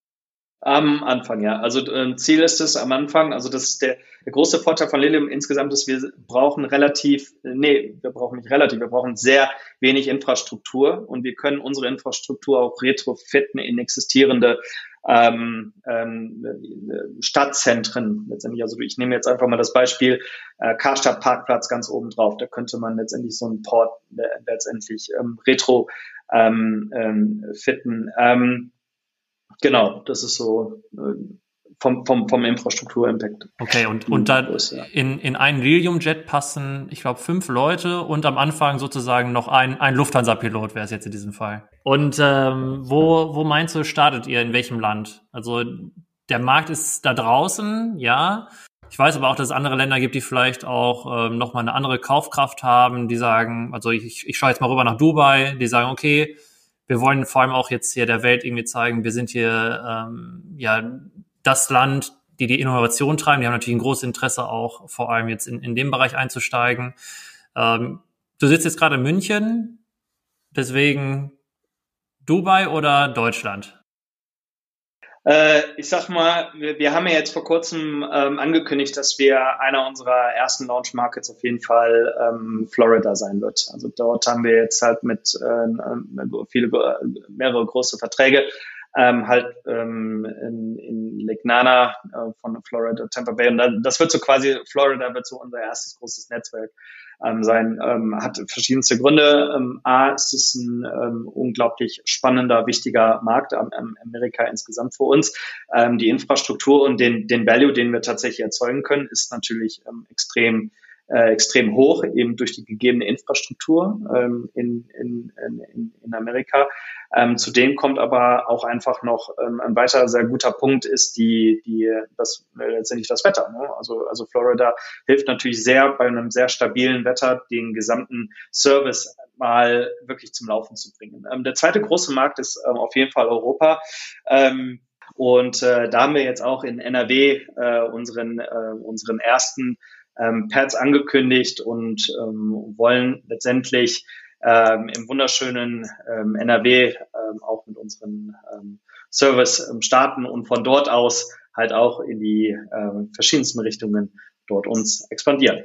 Am Anfang, ja. Also äh, Ziel ist es am Anfang, also das ist der, der große Vorteil von Lilium insgesamt, ist, wir brauchen relativ, nee, wir brauchen nicht relativ, wir brauchen sehr wenig Infrastruktur und wir können unsere Infrastruktur auch retrofitten in existierende ähm, ähm, Stadtzentren letztendlich. Also ich nehme jetzt einfach mal das Beispiel äh, Karstadt Parkplatz ganz oben drauf. Da könnte man letztendlich so einen Port äh, letztendlich ähm, retro ähm, ähm, fitten. Ähm, Genau, das ist so äh, vom, vom, vom Infrastruktur-Impact. Okay, und, und dann in, in einen Lilium-Jet passen, ich glaube, fünf Leute und am Anfang sozusagen noch ein, ein Lufthansa-Pilot wäre es jetzt in diesem Fall. Und ähm, wo, wo meinst du, startet ihr, in welchem Land? Also der Markt ist da draußen, ja. Ich weiß aber auch, dass es andere Länder gibt, die vielleicht auch ähm, nochmal eine andere Kaufkraft haben, die sagen, also ich, ich schaue jetzt mal rüber nach Dubai, die sagen, okay, wir wollen vor allem auch jetzt hier der Welt irgendwie zeigen, wir sind hier ähm, ja das Land, die die Innovation treiben. Die haben natürlich ein großes Interesse auch, vor allem jetzt in, in dem Bereich einzusteigen. Ähm, du sitzt jetzt gerade in München, deswegen Dubai oder Deutschland? Äh, ich sag mal, wir, wir haben ja jetzt vor kurzem ähm, angekündigt, dass wir einer unserer ersten Launch Markets auf jeden Fall ähm, Florida sein wird. Also dort haben wir jetzt halt mit äh, viele mehrere große Verträge ähm, halt ähm, in, in Lake Nana äh, von Florida, Tampa Bay. Und das wird so quasi, Florida wird so unser erstes großes Netzwerk ähm, sein. Ähm, hat verschiedenste Gründe. Ähm, A, es ist ein ähm, unglaublich spannender, wichtiger Markt, ähm, Amerika insgesamt für uns. Ähm, die Infrastruktur und den, den Value, den wir tatsächlich erzeugen können, ist natürlich ähm, extrem Äh, extrem hoch, eben durch die gegebene Infrastruktur ähm, in, in, in, in Amerika. Ähm, zudem kommt aber auch einfach noch ähm, ein weiterer sehr guter Punkt ist die, die, das, äh, letztendlich das Wetter. Ne? Also, also Florida hilft natürlich sehr bei einem sehr stabilen Wetter, den gesamten Service mal wirklich zum Laufen zu bringen. Ähm, der zweite große Markt ist ähm, auf jeden Fall Europa. Ähm, und äh, da haben wir jetzt auch in N R W äh, unseren, äh, unseren ersten Ähm, Pads angekündigt und ähm, wollen letztendlich ähm, im wunderschönen ähm, N R W ähm, auch mit unserem ähm, Service ähm, starten und von dort aus halt auch in die ähm, verschiedensten Richtungen dort uns expandieren.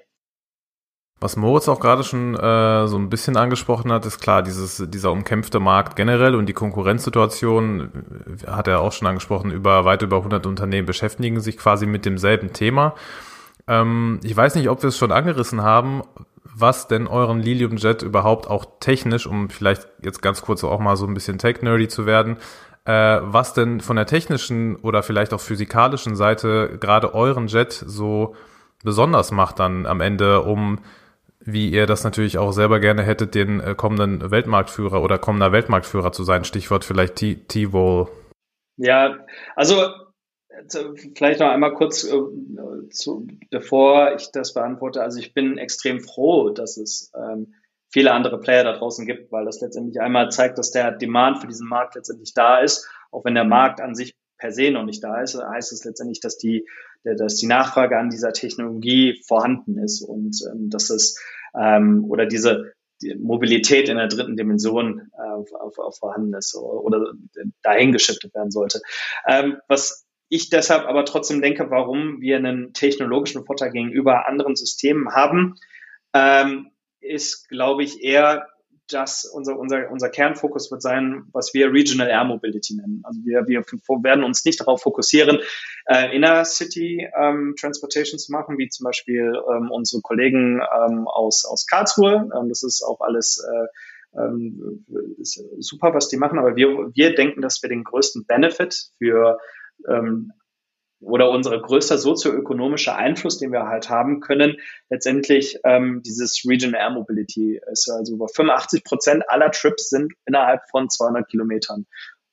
Was Moritz auch gerade schon äh, so ein bisschen angesprochen hat, ist klar, dieses, dieser umkämpfte Markt generell und die Konkurrenzsituation, hat er auch schon angesprochen, über weit über hundert Unternehmen beschäftigen sich quasi mit demselben Thema. Ähm, ich weiß nicht, ob wir es schon angerissen haben, was denn euren Lilium Jet überhaupt auch technisch, um vielleicht jetzt ganz kurz auch mal so ein bisschen tech-nerdy zu werden, äh, was denn von der technischen oder vielleicht auch physikalischen Seite gerade euren Jet so besonders macht dann am Ende, um, wie ihr das natürlich auch selber gerne hättet, den äh, kommenden Weltmarktführer oder kommender Weltmarktführer zu sein. Stichwort vielleicht T-Vol. Ja, also vielleicht noch einmal kurz äh, zu, bevor ich das beantworte. Also ich bin extrem froh, dass es ähm, viele andere Player da draußen gibt, weil das letztendlich einmal zeigt, dass der Demand für diesen Markt letztendlich da ist. Auch wenn der Markt an sich per se noch nicht da ist, heißt es letztendlich, dass die, dass die Nachfrage an dieser Technologie vorhanden ist und ähm, dass es ähm, oder diese die Mobilität in der dritten Dimension äh, auf, auf, auf vorhanden ist oder dahin geschiftet werden sollte. Ähm, was ich deshalb aber trotzdem denke, warum wir einen technologischen Vorteil gegenüber anderen Systemen haben, ähm, ist, glaube ich, eher, dass unser, unser, unser Kernfokus wird sein, was wir Regional Air Mobility nennen. Also wir, wir werden uns nicht darauf fokussieren, äh, Inner City ähm, Transportation zu machen, wie zum Beispiel ähm, unsere Kollegen ähm, aus, aus Karlsruhe. Ähm, das ist auch alles äh, ähm, ist super, was die machen, aber wir, wir denken, dass wir den größten Benefit für ähm, oder unser größter sozioökonomischer Einfluss, den wir halt haben können, letztendlich ähm, dieses Regional Air Mobility ist. Also über fünfundachtzig Prozent aller Trips sind innerhalb von zweihundert Kilometern.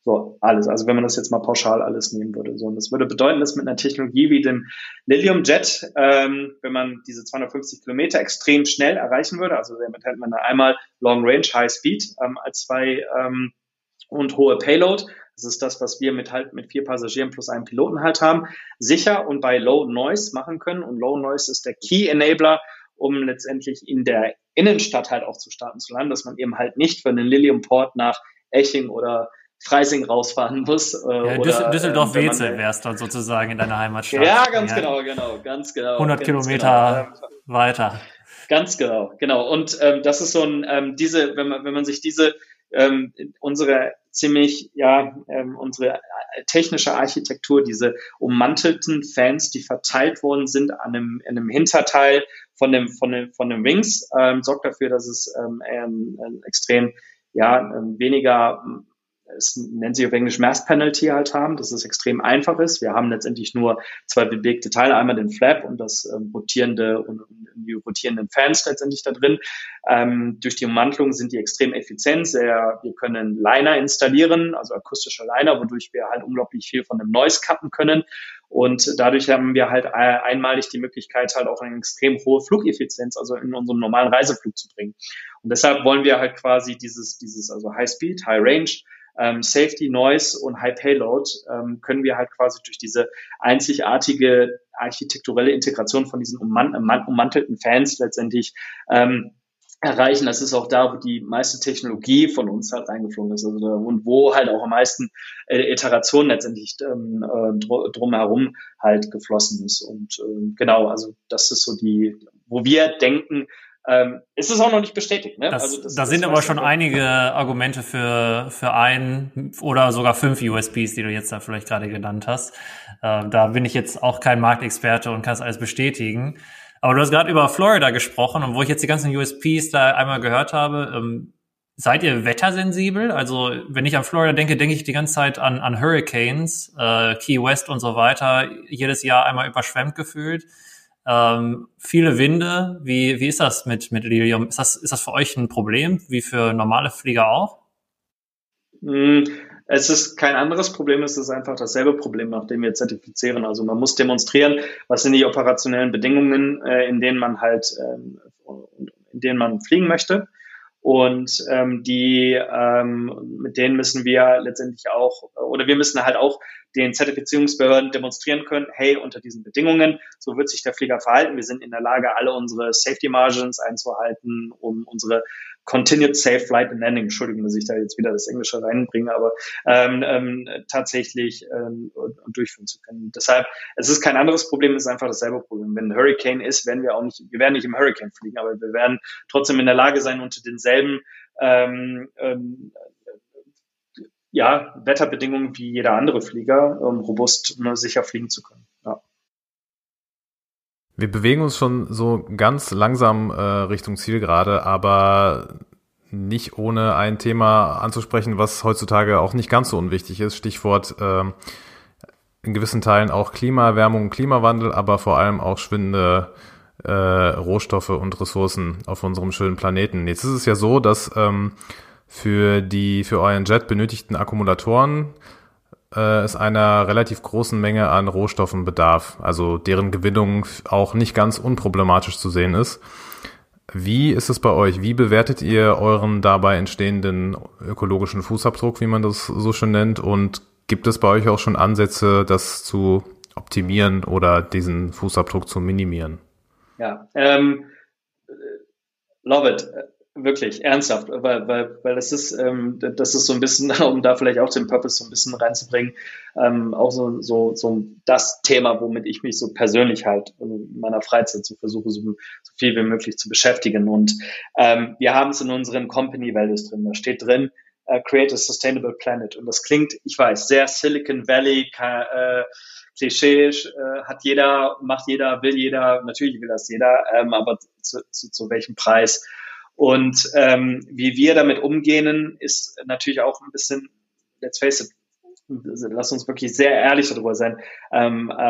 So, alles. Also wenn man das jetzt mal pauschal alles nehmen würde. So, und das würde bedeuten, dass mit einer Technologie wie dem Lilium Jet, ähm, wenn man diese zweihundertfünfzig Kilometer extrem schnell erreichen würde, also damit hätte man dann einmal Long Range, High Speed ähm, als zwei ähm, und hohe Payload. Das ist das, was wir mit halt mit vier Passagieren plus einem Piloten halt haben, sicher und bei Low Noise machen können. Und Low Noise ist der Key Enabler, um letztendlich in der Innenstadt halt auch zu starten zu landen, dass man eben halt nicht für einen Lilium Port nach Eching oder Freising rausfahren muss. Äh, ja, oder, Düsseldorf-Wezel wäre es dann sozusagen in deiner Heimatstadt. Ja, ganz ja. genau, genau, ganz genau. hundert ganz Kilometer genau. weiter. Ganz genau, genau. Und ähm, das ist so ein, ähm, diese, wenn man, wenn man sich diese, ähm, unsere ziemlich, ja, ähm, unsere technische Architektur, diese ummantelten Fans, die verteilt worden sind an einem, in einem Hinterteil von dem, von dem, von dem Wings, ähm, sorgt dafür, dass es ähm, ähm, extrem, ja, ähm, weniger, es nennt sich auf Englisch Mass Penalty halt haben, dass es extrem einfach ist. Wir haben letztendlich nur zwei bewegte Teile, einmal den Flap und das ähm, rotierende und, und die rotierenden Fans letztendlich da drin. Ähm, durch die Ummantelung sind die extrem effizient. Sehr, wir können Liner installieren, also akustische Liner, wodurch wir halt unglaublich viel von dem Noise cutten können. Und dadurch haben wir halt einmalig die Möglichkeit, halt auch eine extrem hohe Flugeffizienz, also in unseren normalen Reiseflug zu bringen. Und deshalb wollen wir halt quasi dieses, dieses, also High Speed, High Range, ähm, Safety, Noise und High Payload ähm, können wir halt quasi durch diese einzigartige architekturelle Integration von diesen umman- ummantelten Fans letztendlich ähm, erreichen. Das ist auch da, wo die meiste Technologie von uns halt eingeflogen ist, also da, und wo halt auch am meisten äh, Iterationen letztendlich ähm, äh, dr- drumherum halt geflossen ist. Und äh, genau, also das ist so die, wo wir denken, ähm, ist es auch noch nicht bestätigt. Ne? Das, also das, da das sind aber schon einfach einige Argumente für für ein oder sogar fünf U S Ps, die du jetzt da vielleicht gerade genannt hast. Äh, da bin ich jetzt auch kein Marktexperte und kann es alles bestätigen. Aber du hast gerade über Florida gesprochen und wo ich jetzt die ganzen U S Ps da einmal gehört habe, ähm, seid ihr wettersensibel? Also wenn ich an Florida denke, denke ich die ganze Zeit an, an Hurricanes, äh, Key West und so weiter, jedes Jahr einmal überschwemmt gefühlt. Ähm, viele Winde. Wie, wie ist das mit, mit Lilium? Ist das, ist das für euch ein Problem, wie für normale Flieger auch? Es ist kein anderes Problem, es ist einfach dasselbe Problem, nach dem wir zertifizieren. Also man muss demonstrieren, was sind die operationellen Bedingungen, äh, in denen man halt, ähm, in denen man fliegen möchte. Und ähm, die, ähm, mit denen müssen wir letztendlich auch, oder wir müssen halt auch den Zertifizierungsbehörden demonstrieren können, hey, unter diesen Bedingungen, so wird sich der Flieger verhalten. Wir sind in der Lage, alle unsere Safety Margins einzuhalten, um unsere Continued Safe Flight and Landing, Entschuldigung, dass ich da jetzt wieder das Englische reinbringe, aber ähm, ähm, tatsächlich ähm, durchführen zu können. Deshalb, es ist kein anderes Problem, es ist einfach dasselbe Problem. Wenn ein Hurricane ist, werden wir auch nicht, wir werden nicht im Hurricane fliegen, aber wir werden trotzdem in der Lage sein, unter denselben ähm, ähm, ja, Wetterbedingungen wie jeder andere Flieger ähm, robust ne, sicher fliegen zu können. Ja. Wir bewegen uns schon so ganz langsam äh, Richtung Zielgerade, aber nicht ohne ein Thema anzusprechen, was heutzutage auch nicht ganz so unwichtig ist. Stichwort äh, in gewissen Teilen auch Klimaerwärmung und Klimawandel, aber vor allem auch schwindende äh, Rohstoffe und Ressourcen auf unserem schönen Planeten. Jetzt ist es ja so, dass ähm, für die für euren Jet benötigten Akkumulatoren äh, es einer relativ großen Menge an Rohstoffen bedarf, also deren Gewinnung auch nicht ganz unproblematisch zu sehen ist. Wie ist es bei euch? Wie bewertet ihr euren dabei entstehenden ökologischen Fußabdruck, wie man das so schön nennt? Und gibt es bei euch auch schon Ansätze, das zu optimieren oder diesen Fußabdruck zu minimieren? Ja, ähm, love it. Wirklich, ernsthaft, weil, weil, weil das ist, ähm, das ist so ein bisschen, um da vielleicht auch den Purpose so ein bisschen reinzubringen, ähm, auch so, so, so das Thema, womit ich mich so persönlich halt in meiner Freizeit so versuche, so, so viel wie möglich zu beschäftigen. Und ähm, wir haben es in unseren Company Values drin. Da steht drin, uh, create a sustainable planet. Und das klingt, ich weiß, sehr Silicon Valley, äh, Klischee, äh, hat jeder, macht jeder, will jeder, natürlich will das jeder, ähm, aber zu, zu, zu welchem Preis? Und ähm, wie wir damit umgehen, ist natürlich auch ein bisschen, let's face it, lass uns wirklich sehr ehrlich darüber sein. Ähm, ähm,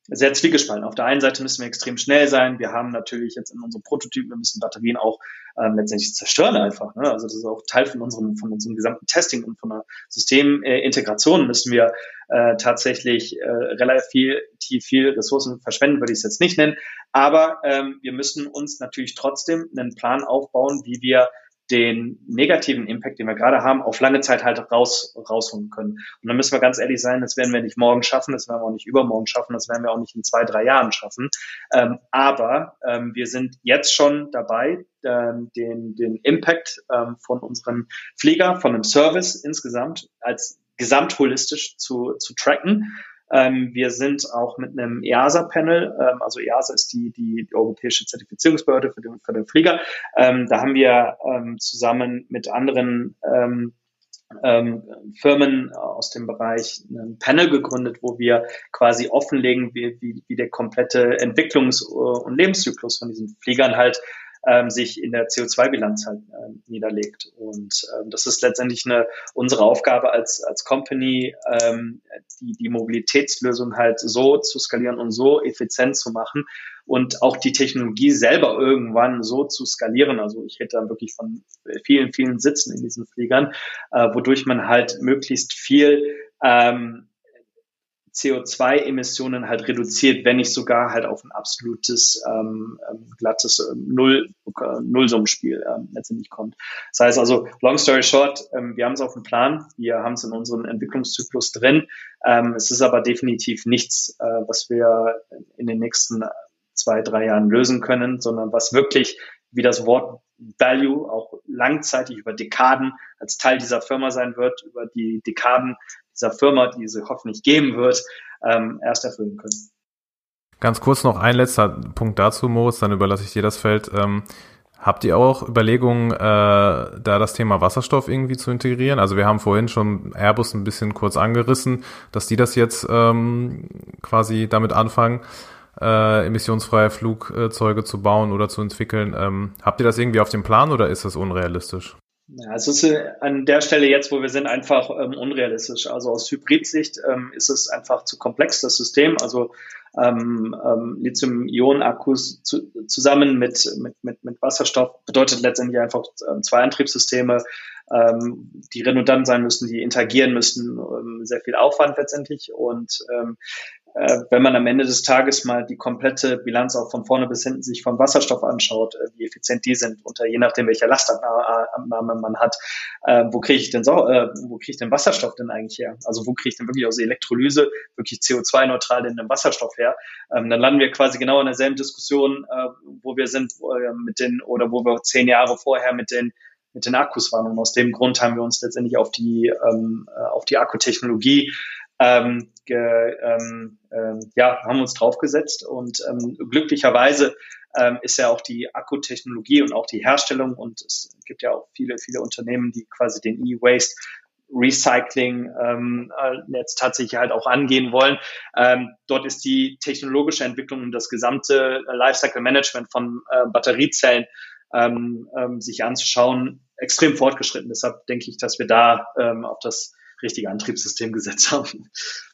sehr zwiegespalten. Auf der einen Seite müssen wir extrem schnell sein. Wir haben natürlich jetzt in unserem Prototypen, wir müssen Batterien auch ähm, letztendlich zerstören einfach. Ne? Also das ist auch Teil von unserem, von unserem gesamten Testing und von der Systemintegration müssen wir äh, tatsächlich äh, relativ viel, viel Ressourcen verschwenden, würde ich es jetzt nicht nennen. Aber ähm, wir müssen uns natürlich trotzdem einen Plan aufbauen, wie wir den negativen Impact, den wir gerade haben, auf lange Zeit halt raus, rausholen können. Und dann müssen wir ganz ehrlich sein, das werden wir nicht morgen schaffen, das werden wir auch nicht übermorgen schaffen, das werden wir auch nicht in zwei, drei Jahren schaffen. Ähm, aber ähm, wir sind jetzt schon dabei, ähm, den, den Impact ähm, von unserem Flieger, von dem Service insgesamt als gesamtholistisch zu, zu tracken. Ähm, wir sind auch mit einem E A S A-Panel, ähm, also E A S A ist die, die, die europäische Zertifizierungsbehörde für den, für den Flieger. Ähm, da haben wir ähm, zusammen mit anderen ähm, ähm, Firmen aus dem Bereich ein Panel gegründet, wo wir quasi offenlegen, wie, wie, wie der komplette Entwicklungs- und Lebenszyklus von diesen Fliegern halt ähm, sich in der C O zwei Bilanz halt äh, niederlegt. Und ähm, das ist letztendlich eine unsere Aufgabe als als Company, ähm, die die Mobilitätslösung halt so zu skalieren und so effizient zu machen und auch die Technologie selber irgendwann so zu skalieren. Also ich rede da wirklich von vielen, vielen Sitzen in diesen Fliegern, äh, wodurch man halt möglichst viel ähm, C O zwei Emissionen halt reduziert, wenn nicht sogar halt auf ein absolutes ähm, glattes ähm, Null, äh, Nullsummenspiel ähm, letztendlich kommt. Das heißt also, long story short, ähm, wir haben es auf dem Plan, wir haben es in unserem Entwicklungszyklus drin. Ähm, es ist aber definitiv nichts, äh, was wir in den nächsten zwei, drei Jahren lösen können, sondern was wirklich, wie das Wort Value auch langzeitig über Dekaden als Teil dieser Firma sein wird, über die Dekaden dieser Firma, die sie hoffentlich geben wird, ähm, erst erfüllen können. Ganz kurz noch ein letzter Punkt dazu, Moritz, dann überlasse ich dir das Feld. Ähm, habt ihr auch Überlegungen, äh, da das Thema Wasserstoff irgendwie zu integrieren? Also wir haben vorhin schon Airbus ein bisschen kurz angerissen, dass die das jetzt ähm, quasi damit anfangen, äh, emissionsfreie Flugzeuge zu bauen oder zu entwickeln. Ähm, habt ihr das irgendwie auf dem Plan oder ist das unrealistisch? Ja, es ist äh, an der Stelle jetzt, wo wir sind, einfach ähm, unrealistisch. Also aus Hybridsicht ähm, ist es einfach zu komplex, das System. Also ähm, ähm, Lithium-Ionen-Akkus zu, zusammen mit, mit, mit, mit Wasserstoff bedeutet letztendlich einfach ähm, zwei Antriebssysteme, ähm, die redundant sein müssen, die interagieren müssen, ähm, sehr viel Aufwand letztendlich. Und ähm, äh, wenn man am Ende des Tages mal die komplette Bilanz auch von vorne bis hinten sich vom Wasserstoff anschaut, äh, wie effizient die sind, unter je nachdem welcher Lastabnahme man hat, äh, wo kriege ich denn so, äh, wo kriege ich denn Wasserstoff denn eigentlich her? Also wo kriege ich denn wirklich aus Elektrolyse wirklich C O zwei neutral in dem Wasserstoff her? Ähm, dann landen wir quasi genau in derselben Diskussion, äh, wo wir sind äh, mit den oder wo wir zehn Jahre vorher mit den mit den Akkus waren. Und aus dem Grund haben wir uns letztendlich auf die ähm, auf die Akkutechnologie Ähm, ge, ähm, ähm, ja, haben uns draufgesetzt und ähm, glücklicherweise ähm, ist ja auch die Akkutechnologie und auch die Herstellung und es gibt ja auch viele, viele Unternehmen, die quasi den E-Waste Recycling ähm, jetzt tatsächlich halt auch angehen wollen. Ähm, dort ist die technologische Entwicklung und das gesamte Lifecycle Management von äh, Batteriezellen ähm, ähm, sich anzuschauen extrem fortgeschritten. Deshalb denke ich, dass wir da ähm, auf das richtige Antriebssystem gesetzt haben.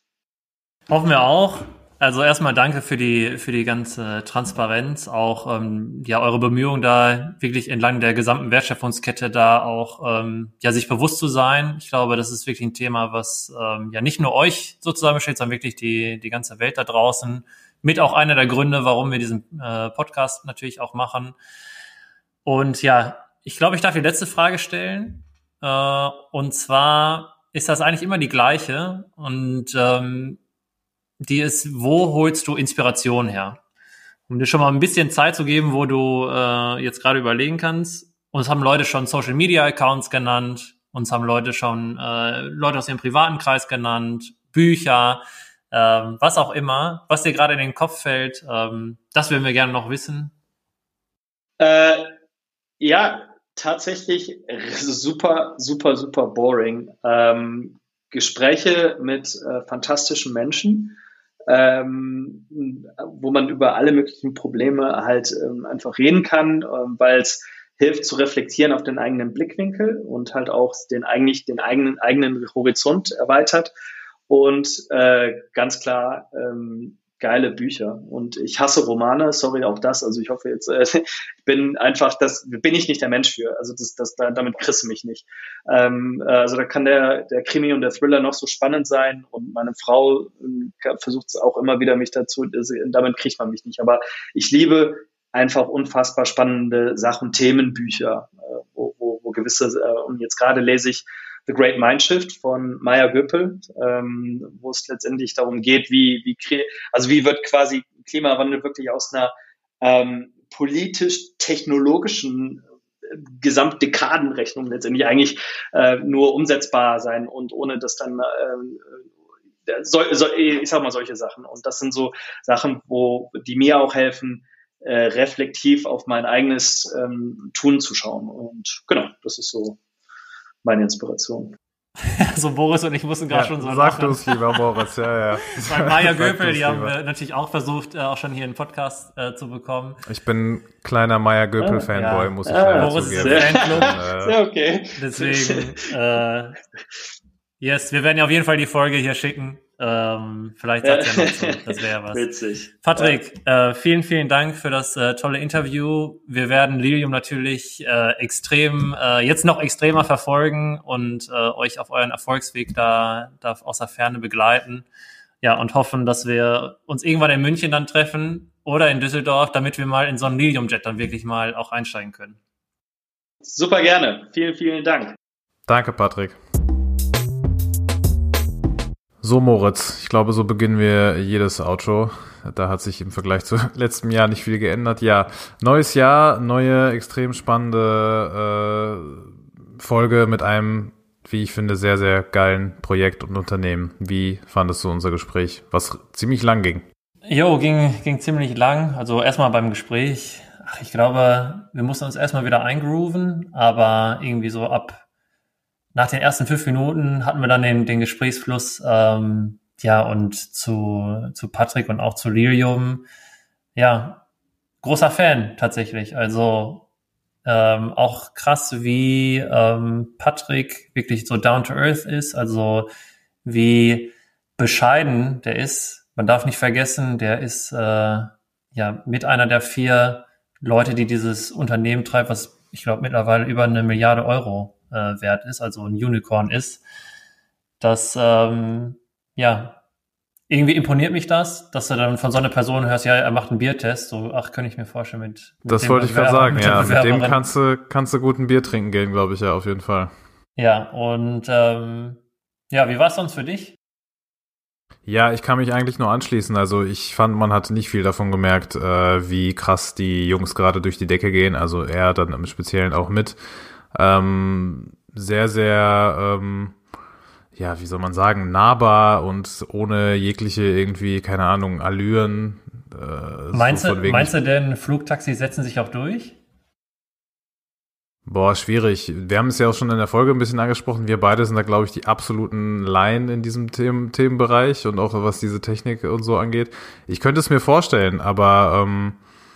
Hoffen wir auch. Also erstmal danke für die für die ganze Transparenz, auch ähm, ja eure Bemühungen da wirklich entlang der gesamten Wertschöpfungskette da auch ähm, ja sich bewusst zu sein. Ich glaube, das ist wirklich ein Thema, was ähm, ja nicht nur euch sozusagen beschäftigt, sondern wirklich die die ganze Welt da draußen. Mit auch einer der Gründe, warum wir diesen äh, Podcast natürlich auch machen. Und ja, ich glaube, ich darf die letzte Frage stellen. Äh, und zwar ist das eigentlich immer die gleiche und ähm, die ist, wo holst du Inspiration her? Um dir schon mal ein bisschen Zeit zu geben, wo du äh, jetzt gerade überlegen kannst. Uns haben Leute schon Social-Media-Accounts genannt, uns haben Leute schon äh, Leute aus ihrem privaten Kreis genannt, Bücher, ähm, was auch immer, was dir gerade in den Kopf fällt. Ähm, das würden wir gerne noch wissen. Äh, ja, tatsächlich super, super, super boring. Ähm, Gespräche mit äh, fantastischen Menschen, ähm, wo man über alle möglichen Probleme halt ähm, einfach reden kann, ähm, weil es hilft zu reflektieren auf den eigenen Blickwinkel und halt auch den eigentlich den eigenen eigenen Horizont erweitert und äh, ganz klar ähm, geile Bücher. Und ich hasse Romane, sorry auch das. Also ich hoffe jetzt, äh, ich bin einfach, das bin ich nicht der Mensch für. Also das, das, da, damit kriegst du mich nicht. Ähm, also da kann der, der Krimi und der Thriller noch so spannend sein und meine Frau äh, versucht es auch immer wieder mich dazu, also, damit kriegt man mich nicht. Aber ich liebe einfach unfassbar spannende Sachen, Themenbücher, äh, wo, wo, wo gewisse, äh, und jetzt gerade lese ich The Great Mindshift von Maya Göpel, ähm, wo es letztendlich darum geht, wie, wie, also wie wird quasi Klimawandel wirklich aus einer ähm, politisch-technologischen äh, Gesamtdekadenrechnung letztendlich eigentlich äh, nur umsetzbar sein und ohne dass dann äh, so, so, ich sag mal solche Sachen. Und das sind so Sachen, wo die mir auch helfen, äh, reflektiv auf mein eigenes ähm, Tun zu schauen. Und genau, das ist so meine Inspiration. Also Boris und ich mussten gerade ja, schon so sag lachen. Sag du es lieber, Boris, ja, ja. Weil Maya Göpel, die haben wir natürlich auch versucht, äh, auch schon hier einen Podcast äh, zu bekommen. Ich bin kleiner Maya Göpel-Fanboy, ja. muss ich ah, leider Boris zugeben. Boris ist ein Fanclub. Sehr okay. Deswegen, äh, yes, wir werden ja auf jeden Fall die Folge hier schicken. Ähm, vielleicht sagt ja noch so, das wäre was. Witzig. Patrick, ja. äh, vielen, vielen Dank für das äh, tolle Interview. Wir werden Lilium natürlich äh, extrem, äh, jetzt noch extremer verfolgen und äh, euch auf euren Erfolgsweg da, da aus der Ferne begleiten. Ja, und hoffen, dass wir uns irgendwann in München dann treffen oder in Düsseldorf, damit wir mal in so einen Lilium-Jet dann wirklich mal auch einsteigen können. Super gerne. Vielen, vielen Dank. Danke, Patrick. So, Moritz, ich glaube, so beginnen wir jedes Outro. Da hat sich im Vergleich zu letztem Jahr nicht viel geändert. Ja, neues Jahr, neue, extrem spannende äh, Folge mit einem, wie ich finde, sehr, sehr geilen Projekt und Unternehmen. Wie fandest du unser Gespräch, was ziemlich lang ging? Jo, ging, ging ziemlich lang. Also erstmal beim Gespräch. Ach, ich glaube, wir mussten uns erstmal wieder eingrooven, aber irgendwie so ab nach den ersten fünf Minuten hatten wir dann den, den Gesprächsfluss, ähm, ja, und zu, zu Patrick und auch zu Lilium. Ja, großer Fan tatsächlich. Also ähm, auch krass, wie ähm, Patrick wirklich so down to earth ist, also wie bescheiden der ist. Man darf nicht vergessen, der ist äh, ja mit einer der vier Leute, die dieses Unternehmen treibt, was ich glaube mittlerweile über eine Milliarde Euro äh, wert ist, also ein Unicorn ist. Das, ähm, ja, irgendwie imponiert mich das, dass du dann von so einer Person hörst, ja, er macht einen Biertest, so, ach, könnte ich mir vorstellen mit, mit das wollte ich gerade sagen, ja, mit dem kannst du, kannst du gut ein Bier trinken gehen, glaube ich, ja, auf jeden Fall. Ja, und, ähm, ja, wie war es sonst für dich? Ja, ich kann mich eigentlich nur anschließen. Also ich fand, man hat nicht viel davon gemerkt, äh, wie krass die Jungs gerade durch die Decke gehen. Also er dann im Speziellen auch mit. Ähm, sehr, sehr, ähm, ja, wie soll man sagen, nahbar und ohne jegliche irgendwie, keine Ahnung, Allüren. Äh, meinst so du, meinst du denn, Flugtaxis setzen sich auch durch? Boah, schwierig. Wir haben es ja auch schon in der Folge ein bisschen angesprochen. Wir beide sind da, glaube ich, die absoluten Laien in diesem Themen- Themenbereich und auch was diese Technik und so angeht. Ich könnte es mir vorstellen, aber ähm,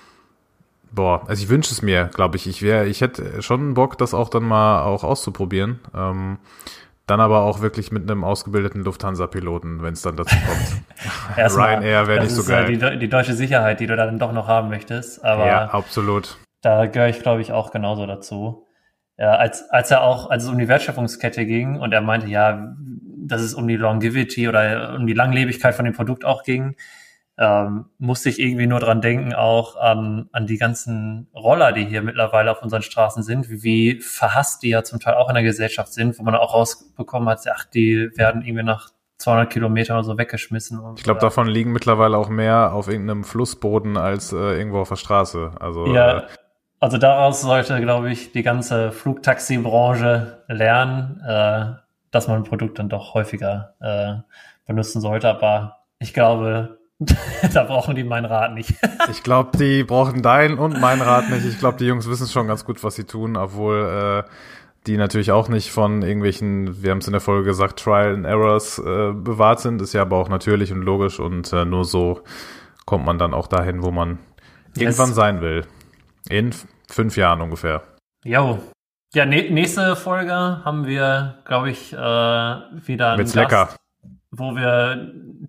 boah, also ich wünsche es mir, glaube ich. Ich wäre, ich hätte schon Bock, das auch dann mal auch auszuprobieren. Ähm, dann aber auch wirklich mit einem ausgebildeten Lufthansa-Piloten, wenn es dann dazu kommt. Ryanair wäre nicht so geil. Das ist die, die deutsche Sicherheit, die du dann doch noch haben möchtest. Aber ja, absolut. Da gehöre ich, glaube ich, auch genauso dazu. Ja, als, als er auch, als es um die Wertschöpfungskette ging und er meinte, ja, dass es um die Longevity oder um die Langlebigkeit von dem Produkt auch ging, ähm, musste ich irgendwie nur dran denken, auch an, an die ganzen Roller, die hier mittlerweile auf unseren Straßen sind, wie, wie verhasst die ja zum Teil auch in der Gesellschaft sind, wo man auch rausbekommen hat, ach, die werden irgendwie nach zweihundert Kilometer oder so weggeschmissen. Und, ich glaube, davon liegen mittlerweile auch mehr auf irgendeinem Flussboden als äh, irgendwo auf der Straße. Also ja, äh, also daraus sollte, glaube ich, die ganze Flugtaxi-Branche lernen, äh, dass man ein Produkt dann doch häufiger äh, benutzen sollte. Aber ich glaube, da brauchen die meinen Rat nicht. Ich glaube, die brauchen deinen und meinen Rat nicht. Ich glaube, die Jungs wissen schon ganz gut, was sie tun, obwohl äh, die natürlich auch nicht von irgendwelchen, wir haben es in der Folge gesagt, Trial and Errors äh, bewahrt sind. Ist ja aber auch natürlich und logisch und äh, nur so kommt man dann auch dahin, wo man yes. irgendwann sein will. In f- fünf Jahren ungefähr. Jo. Ja, ne- nächste Folge haben wir, glaube ich, äh, wieder einen Wird's Gast, lecker. wo wir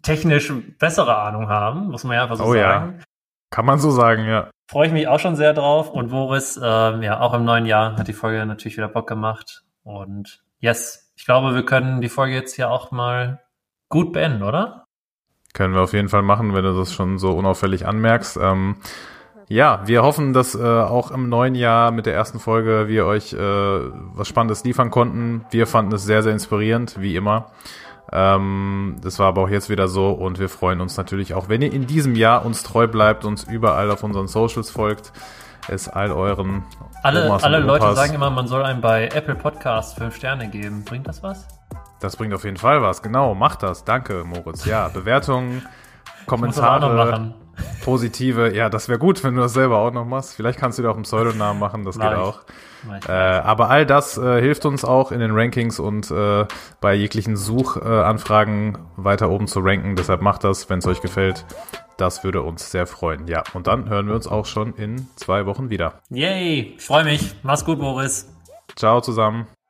technisch bessere Ahnung haben, muss man ja einfach so oh, sagen. Ja. Kann man so sagen, ja. Freue ich mich auch schon sehr drauf. Und Boris, ähm, ja, auch im neuen Jahr hat die Folge natürlich wieder Bock gemacht. Und yes, ich glaube, wir können die Folge jetzt hier auch mal gut beenden, oder? Können wir auf jeden Fall machen, wenn du das schon so unauffällig anmerkst. Ähm, ja, wir hoffen, dass äh, auch im neuen Jahr mit der ersten Folge wir euch äh, was Spannendes liefern konnten. Wir fanden es sehr, sehr inspirierend, wie immer. Ähm, das war aber auch jetzt wieder so und wir freuen uns natürlich auch, wenn ihr in diesem Jahr uns treu bleibt, uns überall auf unseren Socials folgt, es all euren Alle, Omas alle und Leute Opas. sagen immer, man soll einem bei Apple Podcasts fünf Sterne geben. Bringt das was? Das bringt auf jeden Fall was, genau, macht das. Danke, Moritz. Ja, Bewertungen, Ich muss das auch noch Kommentare, machen. positive, ja, das wäre gut, wenn du das selber auch noch machst. Vielleicht kannst du dir auch einen Pseudonamen machen, das Mach geht ich. auch. Mach ich. Äh, aber all das äh, hilft uns auch in den Rankings und äh, bei jeglichen Suchanfragen äh, weiter oben zu ranken. Deshalb macht das, wenn es euch gefällt. Das würde uns sehr freuen. Ja, und dann hören wir uns auch schon in zwei Wochen wieder. Yay, ich freue mich. Mach's gut, Boris. Ciao zusammen.